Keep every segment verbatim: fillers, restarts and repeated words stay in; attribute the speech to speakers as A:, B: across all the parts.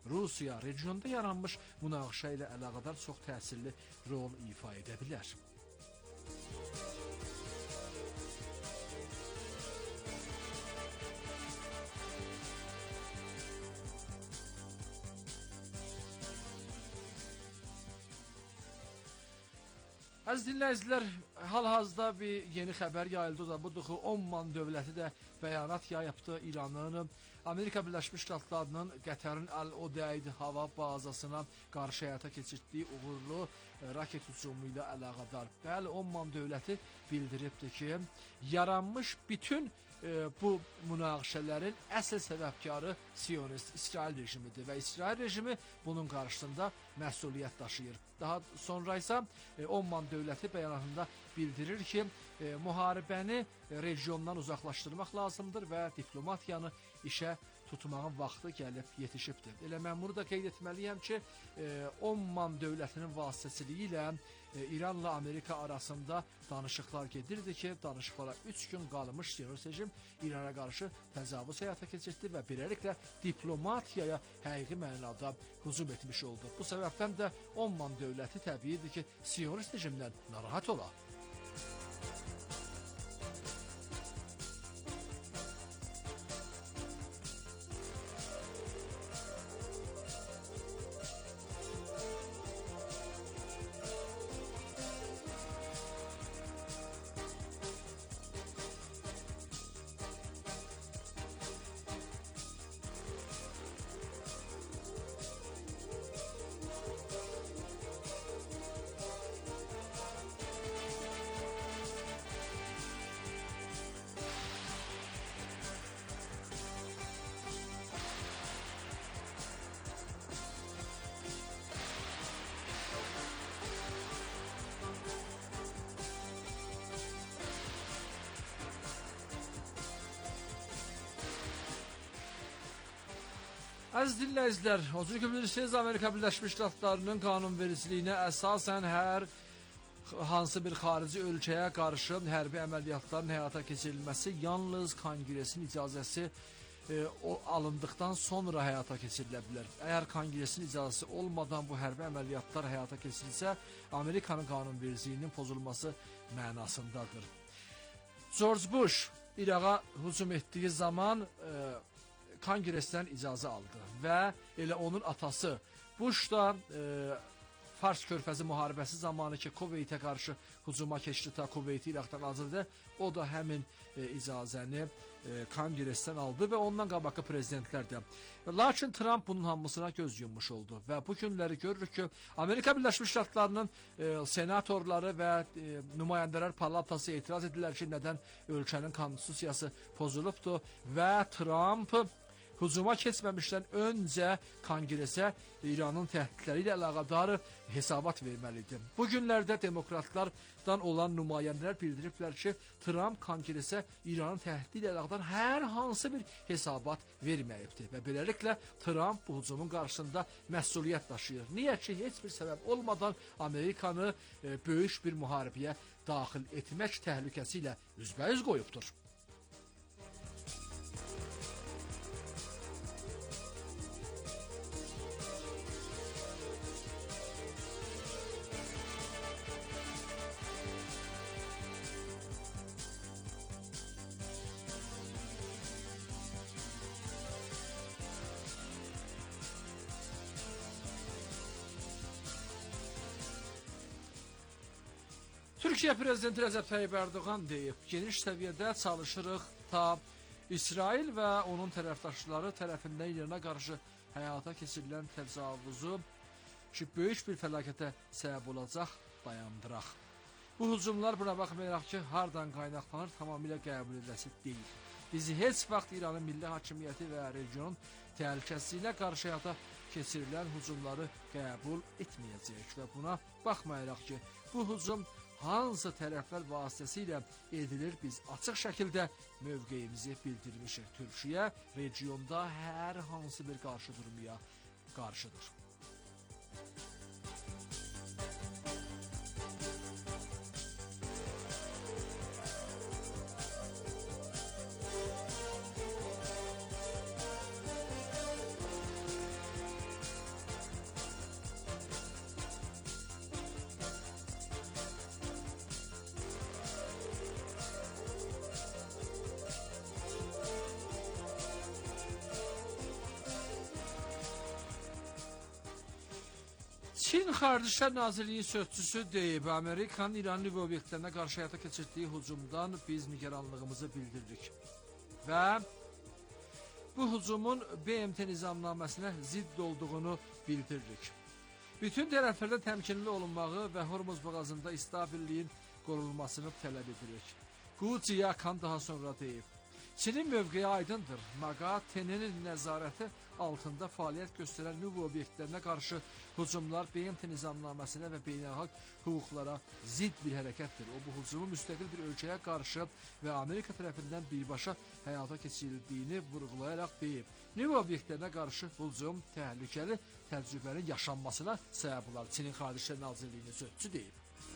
A: Rusiya regionda yaranmış münaqişə ilə əlaqədar çox təsirli rol ifa edə bilər. Əziz dinləyicilər, hal-hazırda bir yeni xəbər yayıldı. O da budur ki, Omman dövləti də bəyanat yayıbdı. İranın Amerika Birləşmiş Ştatlarının Qətərin Əl-Udeyd hava bazasına qarşı həyata keçirdiyi uğurlu raket hücumu ilə əlaqədar. Bəli, Omman dövləti bildiribdir ki, yaranmış bütün e, bu münaqişələrin əsl səbəbkarı Siyonist İsrail rejimidir və İsrail rejimi bunun qarşısında məsuliyyət daşıyır. Daha sonra isə e, Omman dövləti bəyanatında bildirir ki, e, müharibəni regiondan uzaqlaşdırmaq lazımdır və diplomatiyanı işə tutmağın vaxtı gəlib yetişibdir. Elə mən bunu da qeyd etməliyəm ki, e, Omman dövlətinin vasitəçiliyi ilə e, İranla Amerika arasında danışıqlar gedirdi ki, danışıqlara üç gün qalmış Siyonist rejim İrana qarşı təcavüz həyata keçirdi və beləliklə diplomatiyaya həqiqi mənada hücum etmiş oldu. Bu səbəbdən də Omman dövləti təbiidir ki, Siyonist rejimdən narahat ola. Əziz dinləyicilər, o cür ki bilirsiniz, Amerika Birləşmiş Ştatlarının qanunvericiliyinə əsasən hər hansı bir xarici ölkəyə qarşı hərbi əməliyyatların həyata keçirilməsi yalnız Konqresin icazəsi e, o alındıqdan sonra həyata keçirilə bilər. Əgər Konqresin icazəsi olmadan bu hərbi əməliyyatlar həyata keçirilsə, Amerikanın qanunvericiliyinin pozulması mənasındadır. George Bush İraqa hücum etdiyi zaman e, Konqresdən icazə aldı və elə onun atası Bush da e, Fars körfəzi müharibəsi zamanı ki, Kuveytə qarşı hücuma keçdi, ta Kuveyti İraqdan azıldı, o da həmin e, icazəni e, Konqresdən aldı və ondan qabaqki prezidentlər də. Lakin Trump bunun hamısına göz yummuş oldu və bu günləri görürük ki, Amerika Birləşmiş Ştatlarının e, senatorları və e, nümayəndələr palatası etiraz edirlər ki, nədən ölkənin konstitusiyası pozulubdur və Trump hücuma keçməmişdən öncə Konqresə İranın təhdidləri ilə əlaqədar hesabat verməlidir. Bu günlərdə demokratlardan olan nümayəndələr bildiriblər ki, Trump Konqresə İranın təhdidi ilə əlaqədar hər hansı bir hesabat verməyibdir və beləliklə Trump bu hücumun qarşısında məsuliyyət daşıyır. Niyə ki, heç bir səbəb olmadan Amerikanı e, böyük bir müharibəyə daxil etmək təhlükəsi ilə üzbəüz qoyubdur. Türkiyə Prezidenti Rəcəb Tayyip Ərdoğan deyib, geniş səviyyədə çalışırıq ta İsrail və onun tərəfdaşları tərəfindən İrana qarşı həyata keçirilən təcavüzü ki, böyük bir fəlakətə səbəb olacaq, dayandıraq. Bu hücumlar buna baxmayaraq ki, hardan qaynaqlanır, tamamilə qəbul ediləsi deyil. Bizi heç vaxt İranın milli hakimiyyəti və regionun təhlükəsizliyinə qarşı həyata keçirilən hücumları qəbul etməyəcək və buna baxmayaraq ki, bu hücum hansı tərəflər vasitəsilə edilir, biz açıq şəkildə mövqeyimizi bildirmişik. Türkiyə regionda hər hansı bir qarşı durmaya qarşıdır. Çin Xarici İşlər Nazirliyinin sözçüsü deyib, Amerikanın İran nüvə obyektlərinə qarşı həyata keçirdiyi hücumdan biz nigaranlığımızı bildiririk. Və bu hücumun B M T nizamnaməsinə zidd olduğunu bildiririk. Bütün tərəflərdə təmkinli olunmağı və Hormuz boğazında istabilliyin qorunmasını tələb edirik. Gu Jiakan daha sonra deyib. Çinin mövqeyi aydındır. MAGATE'nin nəzarəti altında fəaliyyət göstərən nüvə obyektlərinə qarşı hücumlar B M T nizamnaməsinə və beynəlxalq hüquqlara zidd bir hərəkətdir. O bu hücumu müstəqil bir ölkəyə qarşı və Amerika tərəfindən birbaşa həyata keçirildiyini vurğulayaraq deyib. Nüvə obyektlərinə qarşı hücum təhlükəli təcrübənin yaşanmasına səbəb olar. Çinin Xarici İşlər Nazirliyinin sözçüsü deyib.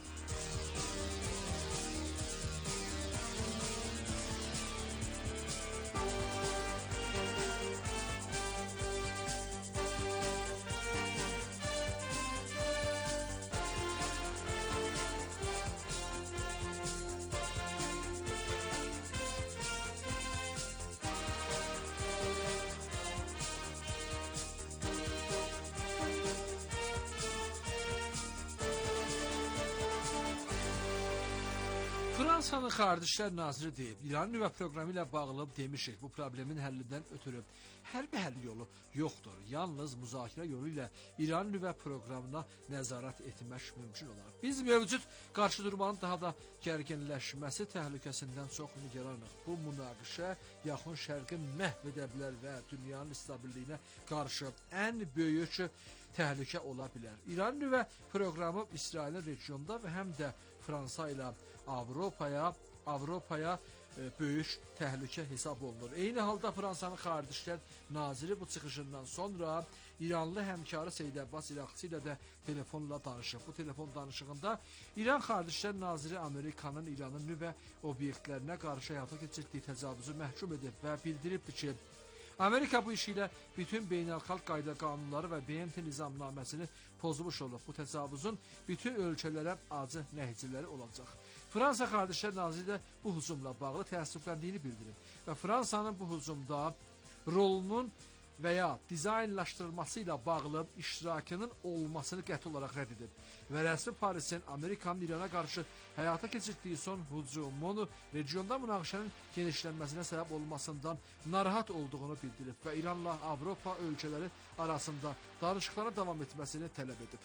A: Fransanın Xarici İşlər Naziri deyib, İranın nüvə proqramı ilə bağlı demişik, bu problemin həllindən ötürü hərbi həll yolu yoxdur. Yalnız müzakirə yolu ilə İranın nüvə proqramına nəzarət etmək mümkün olar. Biz mövcud qarşıdurmanın daha da gərginləşməsi təhlükəsindən çox nigaranıq. Bu münaqişə yaxın şərqi məhv edə bilər və dünyanın stabilliyinə qarşı ən böyük təhlükə ola bilər. İran nüvə proqramı İsrailin regionda və həm də Fransa ilə Avropaya, Avropaya e, böyük təhlükə hesab olunur. Eyni halda Fransanın Xarici İşlər Naziri bu çıxışından sonra İranlı həmkarı Seyid Abbas İraqçı ilə də telefonla danışıb. Bu telefon danışığında İran Xarici İşlər Naziri Amerikanın İranın nüvə obyektlərinə qarşı həyata keçirdiyi təcavüzü məhkum edib və bildiribdir ki, Amerika bu işi ilə bütün beynəlxalq qayda qanunları və B M T nizamnaməsini pozmuş olub. Bu təcavüzün bütün ölkələrə acı nəticələri olacaq. Fransa Xarici İşlər Naziri də bu hücumla bağlı təəssüfləndiyini bildirib və Fransanın bu hücumda rolunun və ya dizaynlaşdırılması ilə bağlı iştirakının olmasını qəti olaraq rədd edib və rəsmi Parisin Amerikanın İrana qarşı həyata keçirdiyi son hücumun regionda münaqişənin genişlənməsinə səbəb olmasından narahat olduğunu bildirib və İranla Avropa ölkələri arasında danışıqlara davam etməsini tələb edib.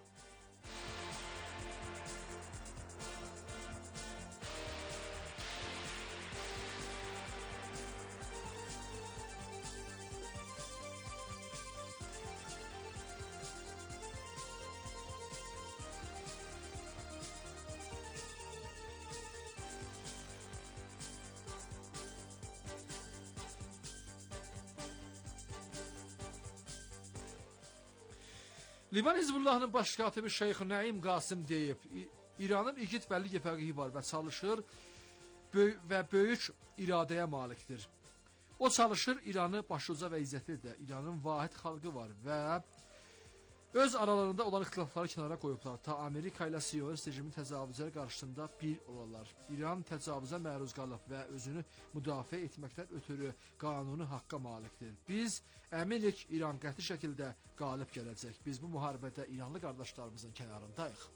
A: Livan Hizbullahının baş katibi Şeyx Nəim Qasım deyib, İranın igid bəlli fəqihi var və çalışır böy və böyük iradəyə malikdir. O çalışır İranı başuca və izzətli də, İranın vahid xalqı var və öz aralarında olan ixtilafları kənara qoyublar. Ta Amerika ilə Siyonist rejimin təcavüzləri qarşısında bir olarlar. İran təcavüzə məruz qalıb və özünü müdafiə etməkdən ötürü qanuni haqqa malikdir. Biz əminik İran qəti şəkildə qalib gələcək. Biz bu müharibədə İranlı qardaşlarımızın kənarındayıq.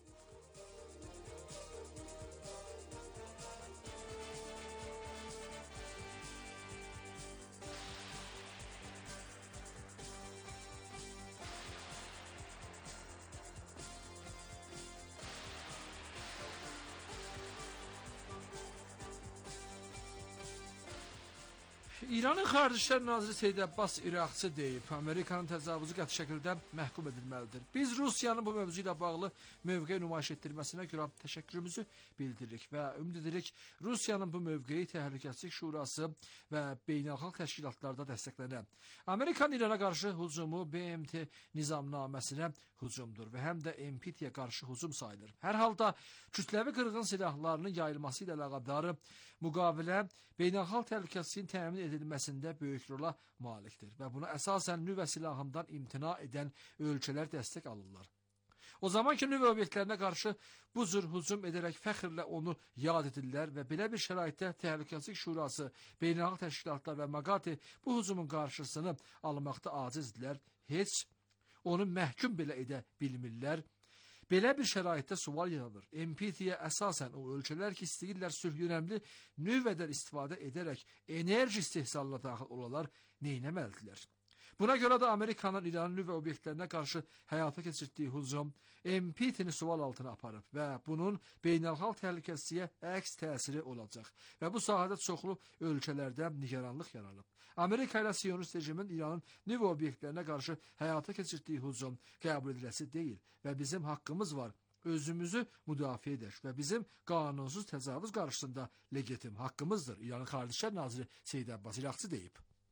A: İranın Xarici İşlər Naziri Seyid Abbas İraqçı deyib, Amerikanın təcavüzü qəti şəkildə məhkum edilməlidir. Biz Rusiyanın bu mövzu ilə bağlı mövqe nümayiş etdirməsinə görə təşəkkürümüzü bildiririk və ümid edirik Rusiyanın bu mövqeyi Təhlükəsizlik Şurası və beynəlxalq təşkilatlarda dəstəklənə. Amerikanın İrana qarşı hücumu B M T nizamnaməsinə hücumdur və həm də N P T-yə qarşı hücum sayılır. Hər halda kütləvi qırğın silahlarının yayılması ilə əlaqədar müqavilə beynəlxalq təhlükəsizliyin təmin edilməsində böyük rola malikdir və buna əsasən nüvə silahından imtina edən ölkələr dəstək alırlar. O zaman ki, nüvə obyektlərinə qarşı bu cür hücum edərək fəxrlə onu yad edirlər və belə bir şəraitdə Təhlükəsizlik Şurası, beynəlxalq təşkilatlar və MAGATE bu hücumun qarşısını almaqda acizdirlər. Heç onu məhkum belə edə bilmirlər. Belə bir şəraitdə sual yaranır. M P T-yə əsasən o ölkələr ki, istəyirlər sülhönəmli nüvədən istifadə edərək enerji istehsalına daxil olalar, neynəməlidirlər? Buna görə də Amerikanın İranın nüvə obyektlərinə qarşı həyata keçirdiyi hücum M P T-ni sual altına aparıb və bunun beynəlxalq təhlükəsizliyə əks təsiri olacaq və bu sahədə çoxlu ölkələrdə nigaranlıq yaranıb. Amerika ilə Siyonist rejimin İranın nüvə obyektlərinə qarşı həyata keçirdiyi hücum qəbul ediləsi deyil və bizim haqqımız var. Özümüzü müdafiə edək və bizim qanunsuz təcavüz qarşısında legitim haqqımızdır. İranın Xarici İşlər Naziri Seyid Abbas İraqçı deyib.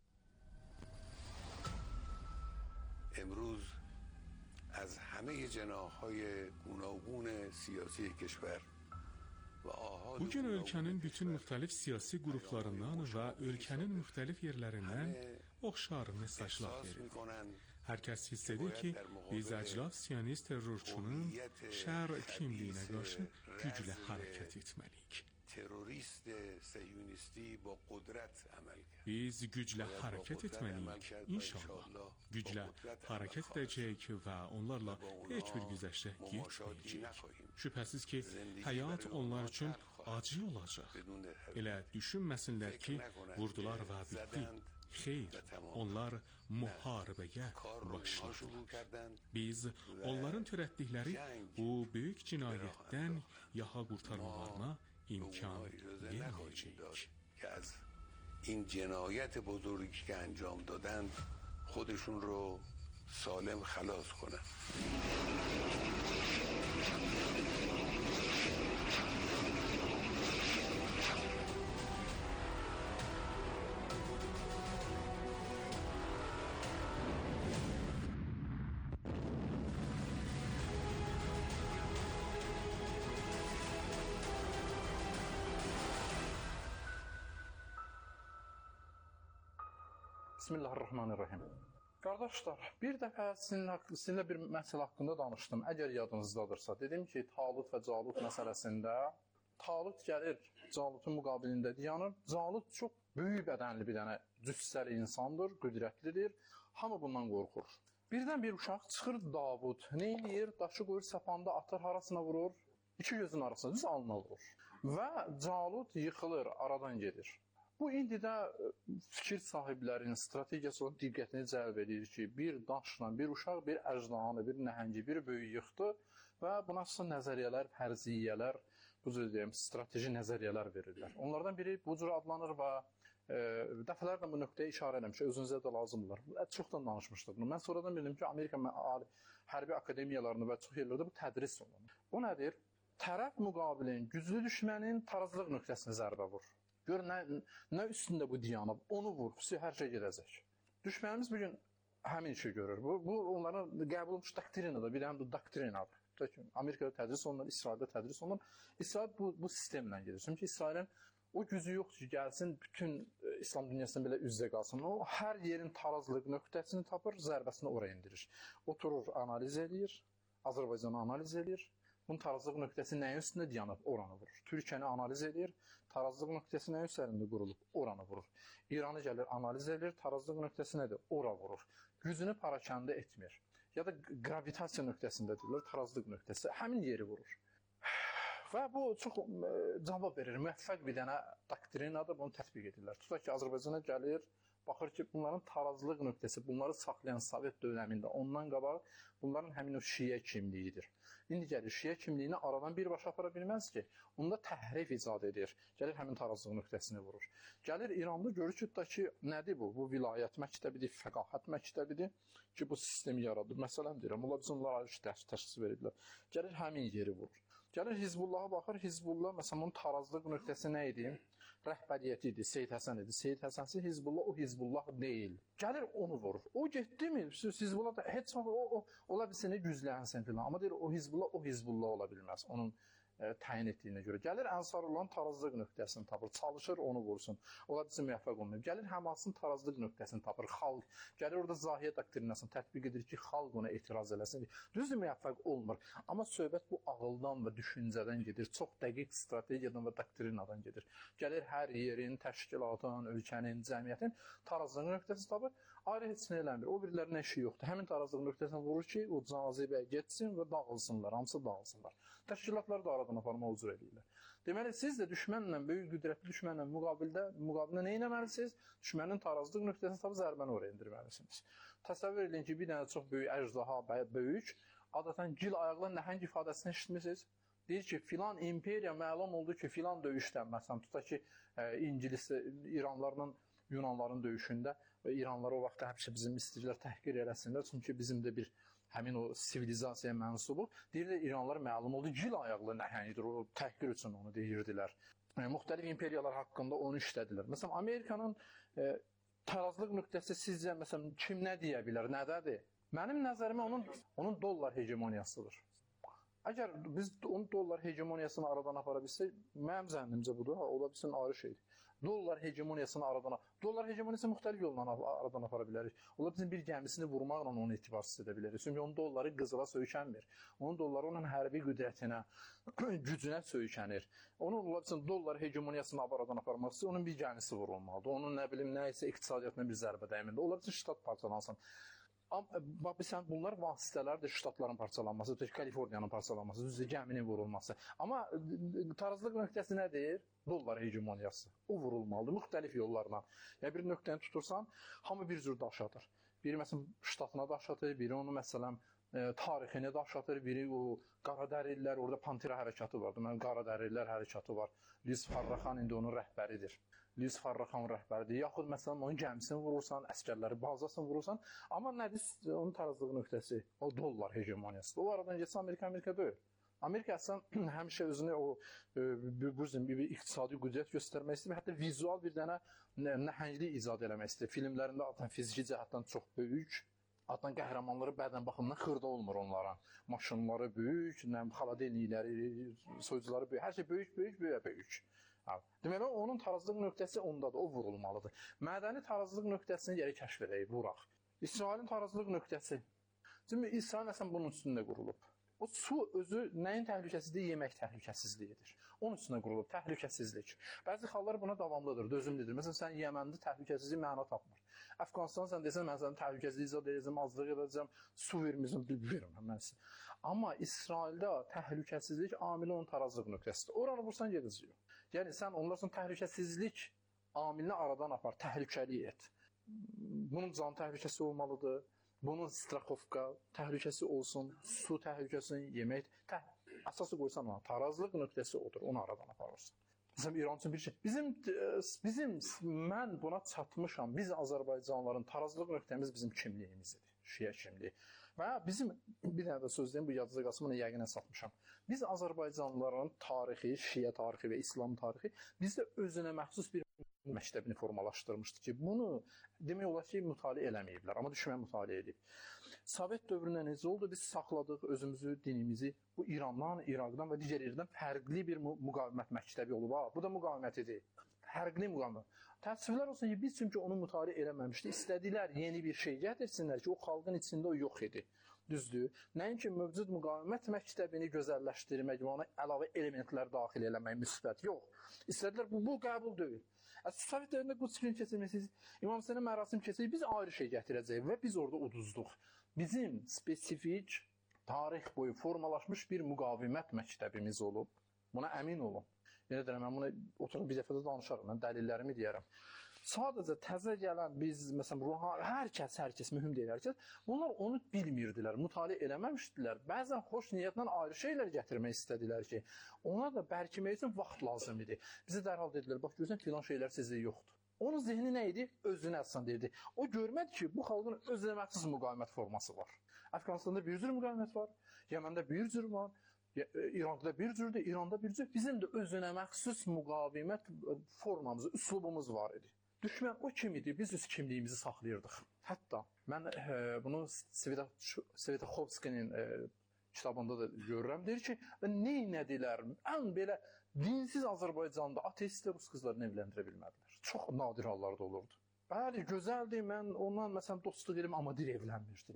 B: امروز از همه جناح‌های گوناگون siyasi کشور və ahali
C: Bugün ölkənin bütün müxtəlif siyasi qruplarından və ölkənin müxtəlif yerlərindən oxşar mesajlar verir. Hər kəs hiss edir ki, biz əclaf siyonist terrorçunun şər kimliyinə qarşı güclə hərəkət etməliyik.
B: terörist siyonisti با قدرت عمل کرد.
C: Biz güclə hərəkət etməliyik, inşallah. Güclə hərəkət edəcəyik və onlarla heç bir güzəştə getməyəcəyik. Şübhəsiz ki, həyat onlar üçün acı olacaq. Elə düşünməsinlər ki, vurdular və bitdi. Xeyr, onlar müharibəyə başladılar. Biz onların törətdikləri bu böyük cinayətdən yaxa qurtarmalarına imkan verməyəcəyik.
B: که از این جنایت بزرگی که انجام دادند خودشون رو سالم خلاص کنند.
D: Bismillahirrahmanirrahim. Qardaşlar, bir dəfə sizinlə, sizinlə bir məsələ haqqında danışdım. Əgər yadınızdadırsa, dedim ki, Talut və Calut məsələsində Talut gəlir Calutun müqabilində dayanır. Calut çox böyük bədənli bir dənə cüssəli insandır, qüdrətlidir. Hamı bundan qorxur. Birdən bir uşaq çıxır Davud. Nə edir? Daşı qoyur səpanda, atır, harasına vurur? İki gözün arasına, düz alnına vurur. Və Calut yıxılır, aradan gedir. Bu indi də fikir sahiblərinin strategiyası onun diqqətini cəlb edir ki, bir daşla, bir uşaq, bir əcdanı, bir nəhəngi, bir böyük yıxdı və buna əsasən nəzəriyyələr, fərziyyələr, bu cür deyim, strateji nəzəriyyələr verirlər. Onlardan biri bu cür adlanır və e, dəfələrlə bu nöqtəyə işarə eləmişəm, özünüzə də lazımdırlar. Çoxdan danışmışdır bunu. Mən sonradan bildim ki, Amerika hərbi akademiyalarında və çox yerlərdə bu tədris olunur. O nədir? Tərəf müqabilin, güclü düşmənin tarazlıq nöqtəsini zərbə vur. Gör, nə, nə üstündə bu diyanıb, onu vur, hər şey gedəcək. Düşmənimiz bugün həmin işi görür. Bu, bu onların qəbul olmuş doktrinadır, bir dənə doktrinadır. Amerikada tədris olunur, İsraildə tədris olunur. İsrail bu, bu sistemlə gedir. Çünki İsrailin o gücü yoxdur ki, gəlsin, bütün İslam dünyasından belə üzdə qalsın. O, hər yerin tarazlıq nöqtəsini tapır, zərbəsini oraya indirir. Oturur, analiz edir, Azərbaycanı analiz edir. Bunun tarazlıq nöqtəsi nəyin üstündə dayanıb, oranı vurur. Türkiyəni analiz edir, tarazlıq nöqtəsi nəyin üzərində qurulub, oranı vurur. İranı gəlir, analiz edir, tarazlıq nöqtəsi nədir, ora vurur. Gücünü parakəndə etmir. Ya da gravitasiya nöqtəsindədirlər, tarazlıq nöqtəsi, həmin yeri vurur. Və bu çox e, cavab verir, müvəffəq bir dənə doktrinadır, bunu tətbiq edirlər. Tutaq ki, Azərbaycana gəlir, baxır ki, bunların tarazlıq nöqtəsi, bunları saxlayan Sovet dövrəmində ondan qabaq bunların həmin o şiə kimliyidir. İndi gəlir, şiə kimliyini aradan birbaşa apara bilməz ki, onda təhrif icad edir. Gəlir, həmin tarazlıq nöqtəsini vurur. Gəlir, İranda görür ki, ki, nədir bu? Bu vilayət məktəbidir, fəqahət məktəbidir ki, bu sistemi yaradır. Məsələn deyirəm, onlar bizim onlara təşxis verirlər. Gəlir, həmin yeri vurur. Gəlir, Hizbullaha baxır, Hizbullah, məsələn, onun tarazlıq nöqtəsi nə idi? Rəhbəriyyəti idi, Seyid Həsən idi. Seyid Həsənsi Hizbullah, o Hizbullah deyil. Gəlir, onu vurur. O getdi mi? Hizbullah da heç vaxt o, o ola bilsin, güclənsin filan. Amma deyir, o Hizbullah, o Hizbullah ola bilməz. Onun e, təyin etdiyinə görə. Gəlir, Ənsarullanın tarazlıq nöqtəsini tapır, çalışır, onu vursun. Ola bilsin, müvəffəq olmayıb. Gəlir, Həmasın tarazlıq nöqtəsini tapır, xalq. Gəlir, orada Zahiyyə doktrinasını tətbiq edir ki, xalq ona etiraz eləsin. Düzdür, müvəffəq olmur. Amma söhbət bu ağıldan və düşüncədən gedir. Çox dəqiq strategiyadan və doktrinadan gedir. Gəlir, hər yerin, təşkilatın, ölkənin, cəmiyyətin tarazlıq nöqtəsi tapır. Ayrı heç nə eləmir. O birilərinin işi yoxdur. Həmin tarazlıq nöqtəsinə vurur ki, o cazibəyə getsin və dağılsınlar, hamısı dağılsınlar. Təşkilatlar da aradan aparma ucur eləyirlər. Deməli, siz də düşmənlə, böyük qüdrətli düşmənlə müqabildə, müqabilində nə etməlisiniz? Düşmənin tarazlıq nöqtəsini tapıb zərbəni oraya indirməlisiniz. Təsəvvür edin ki, bir dənə çox böyük əjdaha, böyük, adətən gil ayaqla nəhəng ifadəsini eşitmişsiniz. Deyir ki, filan imperiya məlum oldu ki, filan döyüşdən, məsələn, tutaq ki, İngilis, İranlarla Yunanların döyüşündə və İranlar o vaxtda həmişə bizim istəyirlər təhqir eləsinlər, çünki bizim də bir həmin o sivilizasiyaya mənsubu. Deyirlər, İranlar məlum oldu, gil ayaqlı nəhəngdir, o təhqir üçün onu deyirdilər. Yəni, müxtəlif imperiyalar haqqında onu işlədilər. Məsələn, Amerikanın e, tarazlıq nöqtəsi sizcə, məsələn, kim nə deyə bilər, nədədir? Mənim nəzərimə onun, onun dollar hegemoniyasıdır. Əgər biz onun dollar hegemoniyasını aradan apara bilsək, mənim zənnimcə budur, ha, ola bilsin ayrı şeydir. Dollar hegemoniyasını aradan Dollar hegemoniyasını müxtəlif yolla aradan apara bilərik. Ola bizim bir gəmisini vurmaqla onu etibarsız edə bilərik. Çünki onun dolları qızıla söykənmir. Onun dolları onun hərbi qüdrətinə, gücünə söykənir. Onun ola bilsin dollar hegemoniyasını aradan aparmaq üçün onun bir gəmisi vurulmalıdır. Onun nə bilim nə isə iqtisadiyyatına bir zərbə dəyməlidir. Ola bilsin ştat parçalansın. Bax, sən bunlar vasitələrdir, ştatların parçalanması, Kaliforniyanın parçalanması, düzdür, gəminin vurulması. Amma tarazlıq nöqtəsi nədir? Dollar hegemoniyası. O vurulmalıdır, müxtəlif yollarla. Yəni, bir nöqtəni tutursan, hamı bir cür daş atır. Biri, məsələn, ştatına daş atır, biri onu, məsələn, e, tarixini daş atır, biri o qaradərillər, orada Pantera hərəkatı var. Deməli, qaradərillər hərəkatı var. Liz Farrakhan indi onun rəhbəridir. Liz Farrakhan rəhbəridir. Yaxud, məsələn, onun gəmisini vurursan, əskərləri bazasını vurursan. Amma nədir onun tarazlıq nöqtəsi? O dollar hegemoniyası. O aradan geçsə Amerika, Amerika deyil. Amerika əslən həmişə özünü o bu bir iqtisadi qüdrət göstərmək istəyir, hətta vizual bir dənə nəhənglik icad eləmək istəyir. Filmlərində atan fiziki cəhətdən çox böyük, atan qəhrəmanları bədən baxımından xırda olmur onlara. Maşınları böyük, xaladelnikləri, soyucuları böyük, hər şey böyük, böyük, böyük, böyük. Deməli, onun tarazlıq nöqtəsi ondadır, o vurulmalıdır. Mədəni tarazlıq nöqtəsini geri kəşf edək, vuraq. İsrailin tarazlıq nöqtəsi. Çünki İsrail əslən bunun üstündə qurulub. O su özü nəyin təhlükəsizliyi? Yemək təhlükəsizliyidir. Onun üstünə qurulub, təhlükəsizlik. Bəzi xallar buna davamlıdır, dözümlüdür. Məsələn, sən Yəməndə təhlükəsizlik məna tapmır. Əfqanistan sən desən, mən sənin təhlükəsizlik izad edəcəm, azlıq edəcəm, su verməyəcəm, verməm mən sizə. Amma İsraildə təhlükəsizlik amili onun tarazlıq nöqtəsidir. Oranı vursan gedəcək. Yəni, sən onlar üçün təhlükəsizlik amilini aradan apar, təhlükəli et. Bunun can təhlükəsi olmalıdır. Bunun straxovka təhlükəsi olsun, su təhlükəsi, yemək, tə əsası qoysan ona, tarazlıq nöqtəsi odur, onu aradan aparırsan. Məsələn, İran üçün bir şey, bizim, bizim, mən buna çatmışam, biz Azərbaycanlıların tarazlıq nöqtəmiz bizim kimliyimizdir, şiə kimliyi. Və bizim, bir dənə də söz deyim, bu yadınıza qalsın, bunu yəqinə satmışam. Biz Azərbaycanlıların tarixi, şiə tarixi və İslam tarixi bizdə özünə məxsus bir məktəbini formalaşdırmışdı ki, bunu demək olar ki, mütaliə eləməyiblər, amma düşmən mütaliə edib. Sovet dövründə necə oldu? Biz saxladıq özümüzü, dinimizi bu İrandan, İraqdan və digər yerdən fərqli bir müqavimət məktəbi olub. Ha, bu da müqavimətidir. Fərqli müqavimət. Təəssüflər olsun ki, biz çünki onu mütaliə eləməmişdik. İstədilər yeni bir şey gətirsinlər ki, o xalqın içində o yox idi. Düzdür. Nəinki mövcud müqavimət məktəbini gözəlləşdirmək, ona əlavə elementlər daxil eləmək, müsbət. Yox. İstədilər, bu, bu qəbul deyil. Sovet dövründə Quds günü keçirməsiniz, İmam Hüseynin mərasim keçirik, biz ayrı şey gətirəcəyik və biz orada uduzduq. Bizim spesifik tarix boyu formalaşmış bir müqavimət məktəbimiz olub. Buna əmin olun. Yenə deyirəm, mən bunu oturub bir dəfə də danışarım, mən dəlillərimi deyərəm. Sadəcə təzə gələn biz, məsələn, hər kəs, hər kəs, mühüm deyil hər kəs, bunlar onu bilmirdilər, mütaliə eləməmişdilər. Bəzən xoş niyyətlə ayrı şeylər gətirmək istədilər ki, ona da bərkimək üçün vaxt lazım idi. Bizə dərhal dedilər, bax, görürsən, filan şeylər sizdə yoxdur. Onun zihni nə idi? Özünə əsasən deyirdi. O görmədi ki, bu xalqın özünə məxsus müqavimət forması var. Əfqanistanda bir cür müqavimət var, Yəməndə bir cür var, İraqda bir cürdür, İranda bir cür. Bizim də özünə məxsus müqavimət formamız, üslubumuz var idi. Düşmən o kim idi? Biz öz kimliyimizi saxlayırdıq. Hətta mən e, bunu Svetoxovskinin e, kitabında da görürəm. Deyir ki, neynədilər? Ən belə dinsiz Azərbaycanda ateistlər rus qızlarını evləndirə bilmədilər. Çox nadir hallarda olurdu. Bəli, gözəldir, mən ondan məsələn dostluq edim, amma dir evlənmirdilər.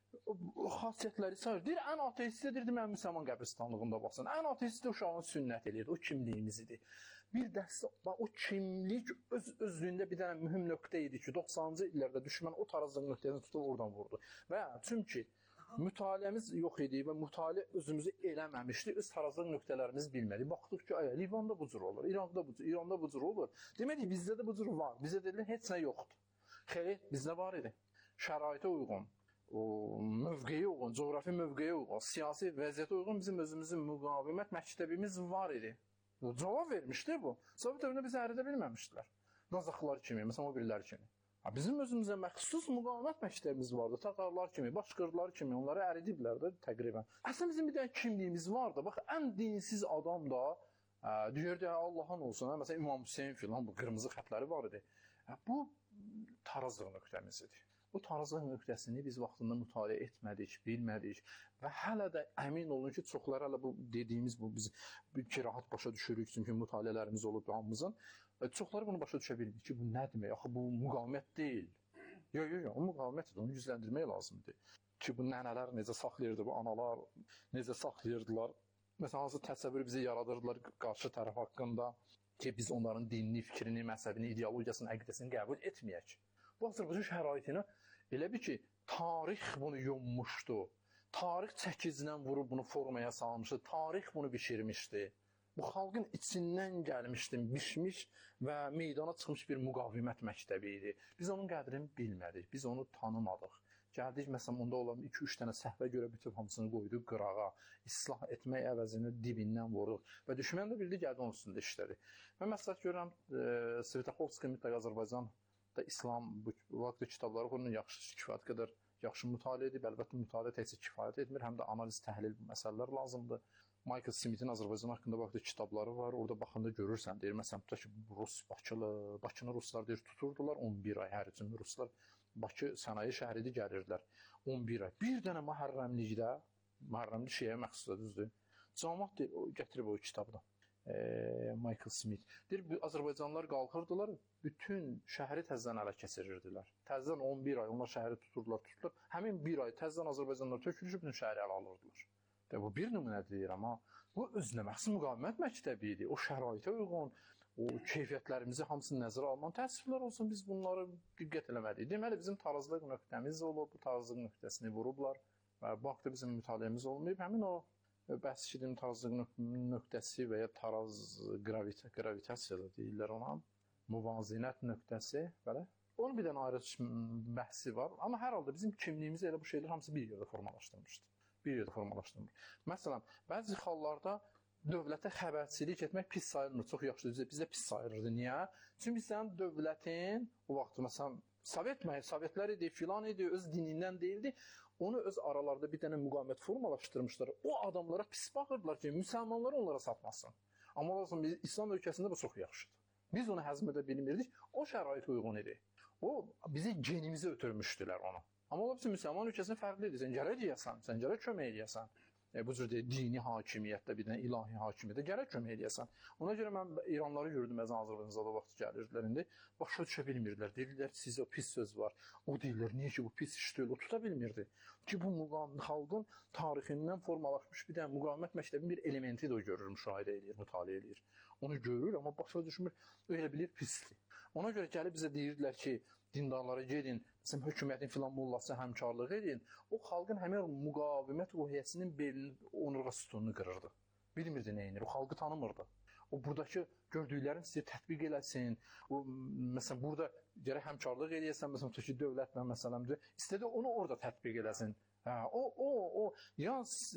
D: xasiyyətləri sayır. Deyir, ən ateisti deyirdi, mən müsəlman qəbristanlığında baxsın. Ən ateisti uşağın sünnət eləyirdi, o kimliyimiz idi. Bir dəstə, o kimlik öz özlüyündə bir dənə mühüm nöqtə idi ki, doxsanıncı illərdə düşmən o tarazlıq nöqtəsini tutub oradan vurdu. Və çünki mütaliəmiz yox idi və mütaliə özümüzü eləməmişdi, öz tarazlıq nöqtələrimizi bilmədik. Baxdıq ki, ay, Livanda bu cür olur, İranda bu cür, İranda bu cür olur. Deməli, bizdə də bu cür var. Bizdə deyilir, heç nə yoxdur. Xeyr, bizdə var idi. Şəraitə uyğun, o, mövqeyə uyğun, coğrafi mövqeyə uyğun, siyasi vəziyyətə uyğun bizim özümüzün müqavimət məktəbimiz var idi. O, cavab vermişdi bu. Sovet dövründə bizi əridə bilməmişdilər. Qazaxlar kimi, məsələn o birilər kimi. Ha, bizim özümüzə məxsus müqavimət məktəbimiz vardı. Tatarlar kimi, başqırlar kimi onları əridiblər də təqribən. Əslində bizim bir dənə kimliyimiz vardı. Bax, ən dinsiz adam da ə, deyirdi, Allah'ın olsun. Hə? Məsələn İmam Hüseyin filan bu qırmızı xətləri var idi. Hə, bu tarazlıq nöqtəmiz idi. Bu tarazlıq nöqtəsini biz vaxtında mütaliə etmədik, bilmədik və hələ də əmin olun ki, çoxları hələ bu dediyimiz bu biz ki, rahat başa düşürük, çünki mütaliələrimiz olub hamımızın. Çoxları bunu başa düşə bilmir ki, bu nə demək? Axı bu müqavimət deyil. Yox, yox, yox, o müqavimətdir, onu gücləndirmək lazımdır. Ki, bu nənələr necə saxlayırdı, bu analar necə saxlayırdılar. Məsələn, hansı təsəvvürü bizi yaradırdılar qarşı tərəf haqqında ki, biz onların dinini, fikrini, məzhəbini, ideologiyasını, əqidəsini qəbul etməyək. Bu Azərbaycan şəraitinə elə bir ki, tarix bunu yommuşdu. Tarix çəkizindən vurub bunu formaya salmışdı. Tarix bunu bişirmişdi. Bu xalqın içindən gəlmişdi, bişmiş və meydana çıxmış bir müqavimət məktəbi idi. Biz onun qədrini bilmədik, biz onu tanımadıq. Gəldik, məsələn, onda olan iki üç dənə səhvə görə bütün hamısını qoyduq qırağa. İslah etmək əvəzini dibindən vuruq. Və düşmən də bildi, gəldi onun üstündə işlədi. Mən məsələn görürəm, e, Svetoxovski mütləq Azərbaycan da İslam bu vaxtda kitabları onun yaxşı kifayət qədər yaxşı mütaliə edib, əlbəttə mütaliə təkcə kifayət etmir, həm də analiz, təhlil məsələlər lazımdır. Michael Smith'in Azərbaycan haqqında vaxtda kitabları var, orada baxanda görürsən, deyir, məsələn, tutaq ki, Rus, Bakılı, Bakını Ruslar deyir, tuturdular on bir ay həricimi Ruslar, Bakı sənaye şəhəridir, gəlirdilər on bir ay. Bir dənə Məhərrəmlikdə, Məhərrəmlik şeyə məxsusda, düzdür, cəmaət deyir, gətirib o kitabda. E, Michael Smith. Deyir, Azərbaycanlılar qalxırdılar, bütün şəhəri təzdən ələ keçirirdilər. Təzdən on bir ay onlar şəhəri tuturdular, tuturdular. Həmin bir ay təzdən Azərbaycanlılar tökülüşüb bütün şəhəri ələ alırdılar. Və bu bir nümunə deyir, amma bu özünə məxsus müqavimət məktəbi idi. O şəraitə uyğun, o keyfiyyətlərimizi hamısını nəzərə alınan təəssüflər olsun, biz bunları diqqət eləməliyik. Deməli, bizim tarazlıq nöqtəmiz olub, bu tarazlıq nöqtəsini vurublar və bu haqda bizim mütaliəmiz olmayıb. Həmin o bəhs edim tarazlıq nöqtəsi və ya taraz gravita, gravitasiya da deyirlər ona, müvazinət nöqtəsi, belə. Onun bir dənə ayrı bəhsi var, amma hər halda bizim kimliyimizi elə bu şeylər hamısı bir yerdə formalaşdırmışdır. Bir yerdə formalaşdırılır. Məsələn, bəzi hallarda dövlətə xəbərçilik etmək pis sayılmır, çox yaxşıdır. Bizdə pis sayılırdı. Niyə? Çünki sən dövlətin, o vaxt məsələn, Sovet məhəl, Sovetlər idi, filan idi, öz dinindən deyildi. Onu öz aralarda bir dənə müqavimət formalaşdırmışlar. O adamlara pis baxırdılar ki, müsəlmanları onlara satmasın. Amma olsun, biz İslam ölkəsində bu çox yaxşıdır. Biz onu həzm edə bilmirdik, o şərait uyğun idi. O, bizi genimizi ötürmüşdülər onu. Amma ola bilsin, müsəlman ölkəsində fərqlidir. Sən gərək eləyəsən, sən gərək kömək eləyəsən. E, bu cür deyil, dini hakimiyyətdə, bir dənə ilahi hakimiyyətdə gərək kömək eləyəsən. Ona görə mən İranları gördüm, məzən Azərbaycanzada vaxt gəlirdilər indi. Başa düşə bilmirdilər. Deyirlər, sizə o pis söz var. O deyirlər, niyə ki bu pis iş deyil, o tuta bilmirdi. Ki bu müqavimət xalqın tarixindən formalaşmış bir dənə müqavimət məktəbinin bir elementi də o görür, müşahidə edir, mütaliə edir. Onu görür, amma başa düşmür, öyle bilir pisdir. Ona görə gəlib bizə deyirdilər ki, dindarlara gedin, məsələn, hökumətin filan mollası həmkarlıq edin. O xalqın həmin müqavimət ruhiyyəsinin belini, onurğa sütununu qırırdı. Bilmirdi nə inir, o xalqı tanımırdı. O buradakı gördüklərini sizə tətbiq eləsin. O, məsələn, burada gərək həmkarlıq edəsən, məsələn, tutaq ki, dövlətlə məsələmdir. İstədi onu orada tətbiq eləsin. Hə, o, o, o, ya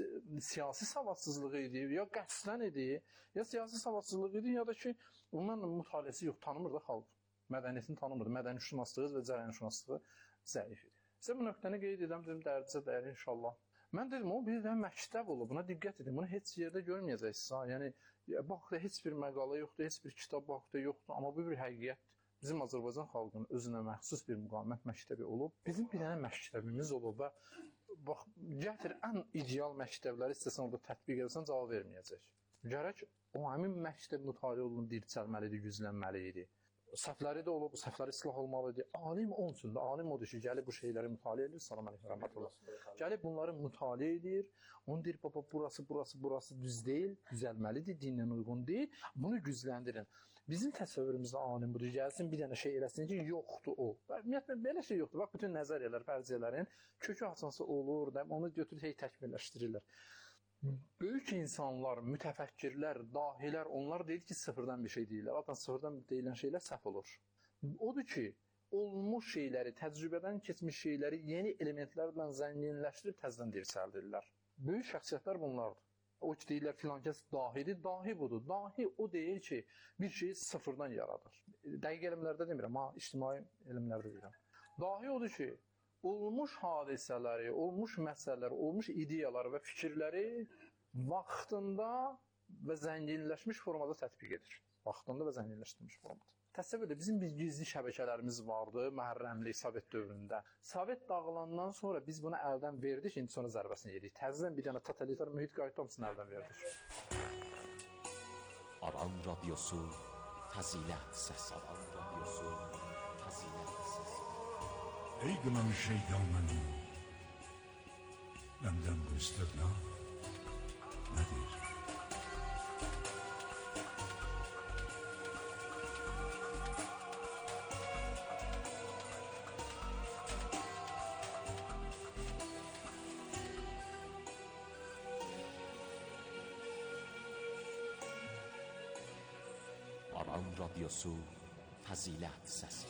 D: siyasi savadsızlıq idi, ya qəsdən idi, ya siyasi savadsızlıq idi, ya da ki, ondan mütaliəsi yox, tanımırdı xalq. Mədəniyyətini tanımırdı, mədəni-şünaslığı və cərəyan-şünaslığı zəif idi. Sizə bu nöqtəni qeyd edəm, dedim, dərdicə dəyər inşallah. Mən dedim, o bir dənə məktəb olub, buna diqqət edin, bunu heç yerdə görməyəcəksiniz. Yəni, baxda heç bir məqalə yoxdur, heç bir kitab baxda yoxdur, amma bu bir həqiqətdir. Bizim Azərbaycan xalqının özünə məxsus bir müqavimət məktəbi olub, bizim bir dənə məktəbimiz olub və bax, gətir ən ideal məktəbləri istəsən orada tətbiq edəsən, cavab verməyəcək. Gərək o həmin məktəb mütaliə olunun dirçəlməli idi, güclənməli idi. səhvləri də olub, səhvləri islah olmalıdır. Alim onun üçün də, alim odur ki, gəlib bu şeyləri mütaliə edir, salam əleykum rəhmətullah. Gəlib bunları mütaliə edir, onu deyir, baba, burası, burası, burası düz deyil, düzəlməlidir, dinlə uyğun deyil, bunu gücləndirin. Bizim təsəvvürümüzdə alim budur, gəlsin bir dənə şey eləsin ki, yoxdur o. Ümumiyyətlə, belə şey yoxdur. Bax, bütün nəzəriyyələr, fərziyyələrin kökü açınsı olur, onu götürür, hey təkmilləşdirirlər. Böyük insanlar, mütəfəkkirlər, dahilər, onlar deyir ki, sıfırdan bir şey deyirlər. Zaten sıfırdan deyilən şeylər səhv olur. Odur ki, olmuş şeyləri, təcrübədən keçmiş şeyləri yeni elementlərlə zənginləşdirib təzdən dirsəldirlər. Böyük şəxsiyyətlər bunlardır. O ki, deyirlər, filan kəs dahidir, dahi budur. Dahi o deyil ki, bir şeyi sıfırdan yaradır. Dəqiq elmlərdə demirəm, ha, ictimai elmlərdə deyirəm. Dahi odur ki, olmuş hadisələri, olmuş məsələləri, olmuş ideyaları və fikirləri vaxtında və zənginləşmiş formada tətbiq edir. Vaxtında və zənginləşdirilmiş formada. Təsəvvür edin, bizim bir gizli şəbəkələrimiz vardı məhərrəmlik Sovet dövründə. Sovet dağılandan sonra biz bunu əldən verdik, indi sonra zərbəsini yedik. Təzədən bir dənə totalitar mühit qayıtdı, hamısını əldən verdik.
E: Aran radyosu Fəzilət səsi. Aran radyosu Fəzilət səsi.
F: Ey qınamış şeytan mənim, məndən bu istirna nədir?
E: Aran radyosu Fəzilət səsi.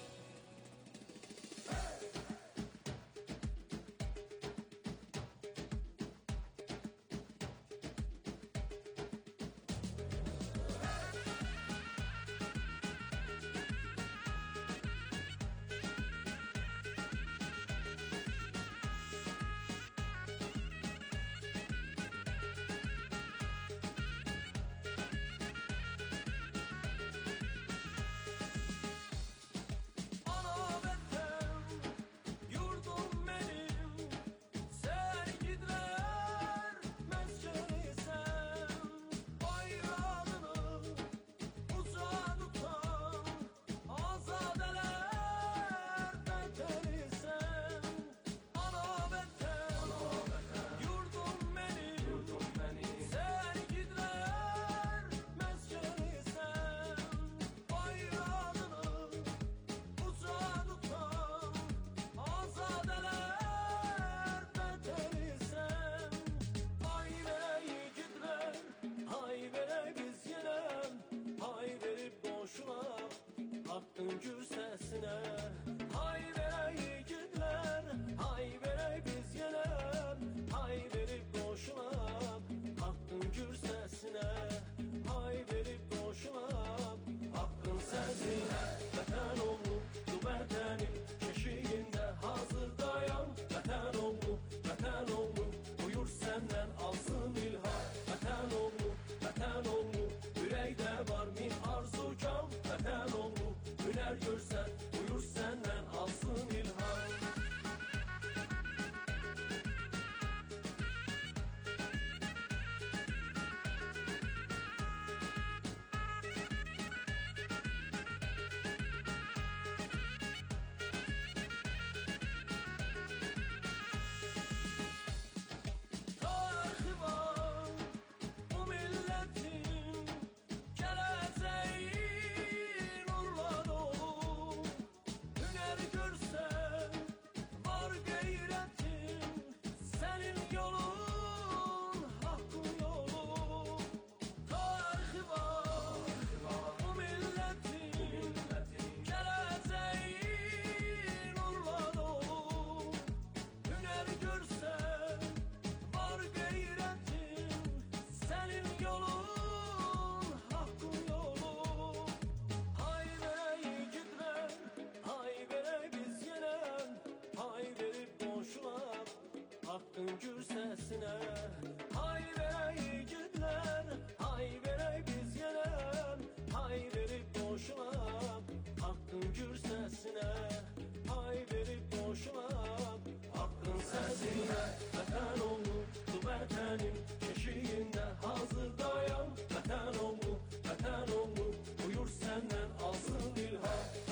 G: Vətən oğlu, vətən oğlu, buyur səndən alsın ilham.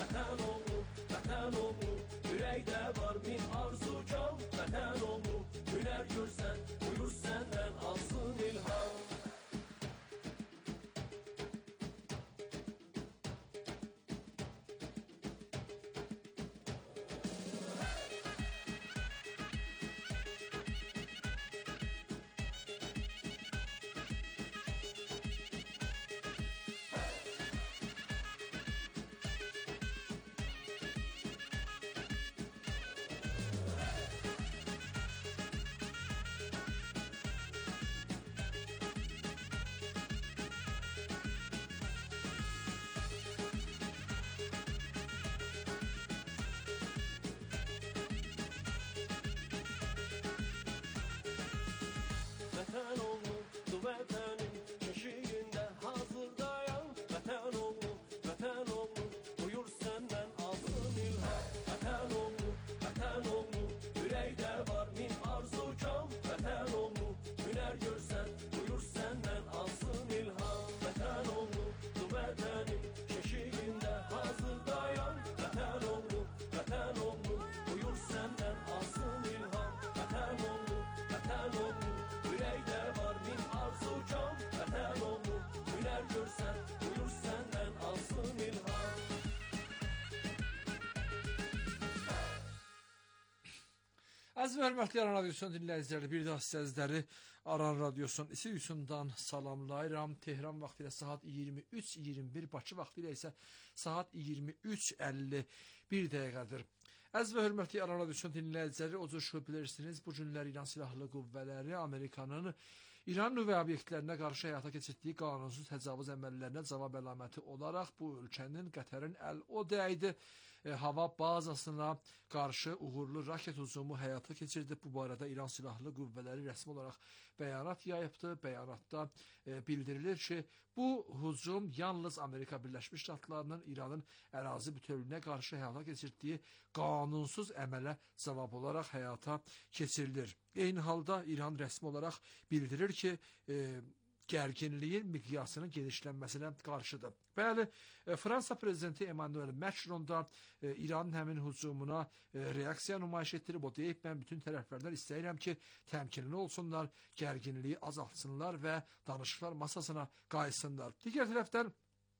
A: Əziz və hörmətli Aran Radyosu'nun dinləyiciləri, bir daha sizləri Aran Radyosu'nun istüdyosundan salamlayıram. Tehran vaxtı ilə saat iyirmi üç iyirmi bir, Bakı vaxtı ilə isə saat iyirmi üç əlli bir dəqiqədir. Əziz və hörmətli Aran Radyosu'nun dinləyiciləri, o cür bilirsiniz, bu günlər İran Silahlı Qüvvələri Amerikanın İran nüvə obyektlərinə qarşı həyata keçirdiyi qanunsuz təcavüz əməllərinə cavab əlaməti olaraq bu ölkənin Qətərin Əl-O dəydi e, hava bazasına qarşı uğurlu raket hücumu həyata keçirdi. Bu barədə İran Silahlı Qüvvələri rəsmi olaraq bəyanat yayıbdı. Bəyanatda e, bildirilir ki, bu hücum yalnız Amerika Birləşmiş Ştatlarının İranın ərazi bütövlüyünə qarşı həyata keçirdiyi qanunsuz əmələ cavab olaraq həyata keçirilir. Eyni halda İran rəsmi olaraq bildirir ki, e, gərginliyin miqyasının genişlənməsinə qarşıdır. Bəli, e, Fransa prezidenti Emmanuel Macron da e, İranın həmin hücumuna e, reaksiya nümayiş etdirib. O deyib, mən bütün tərəflərdən istəyirəm ki, təmkinli olsunlar, gərginliyi azaltsınlar və danışıqlar masasına qaysınlar. Digər tərəfdən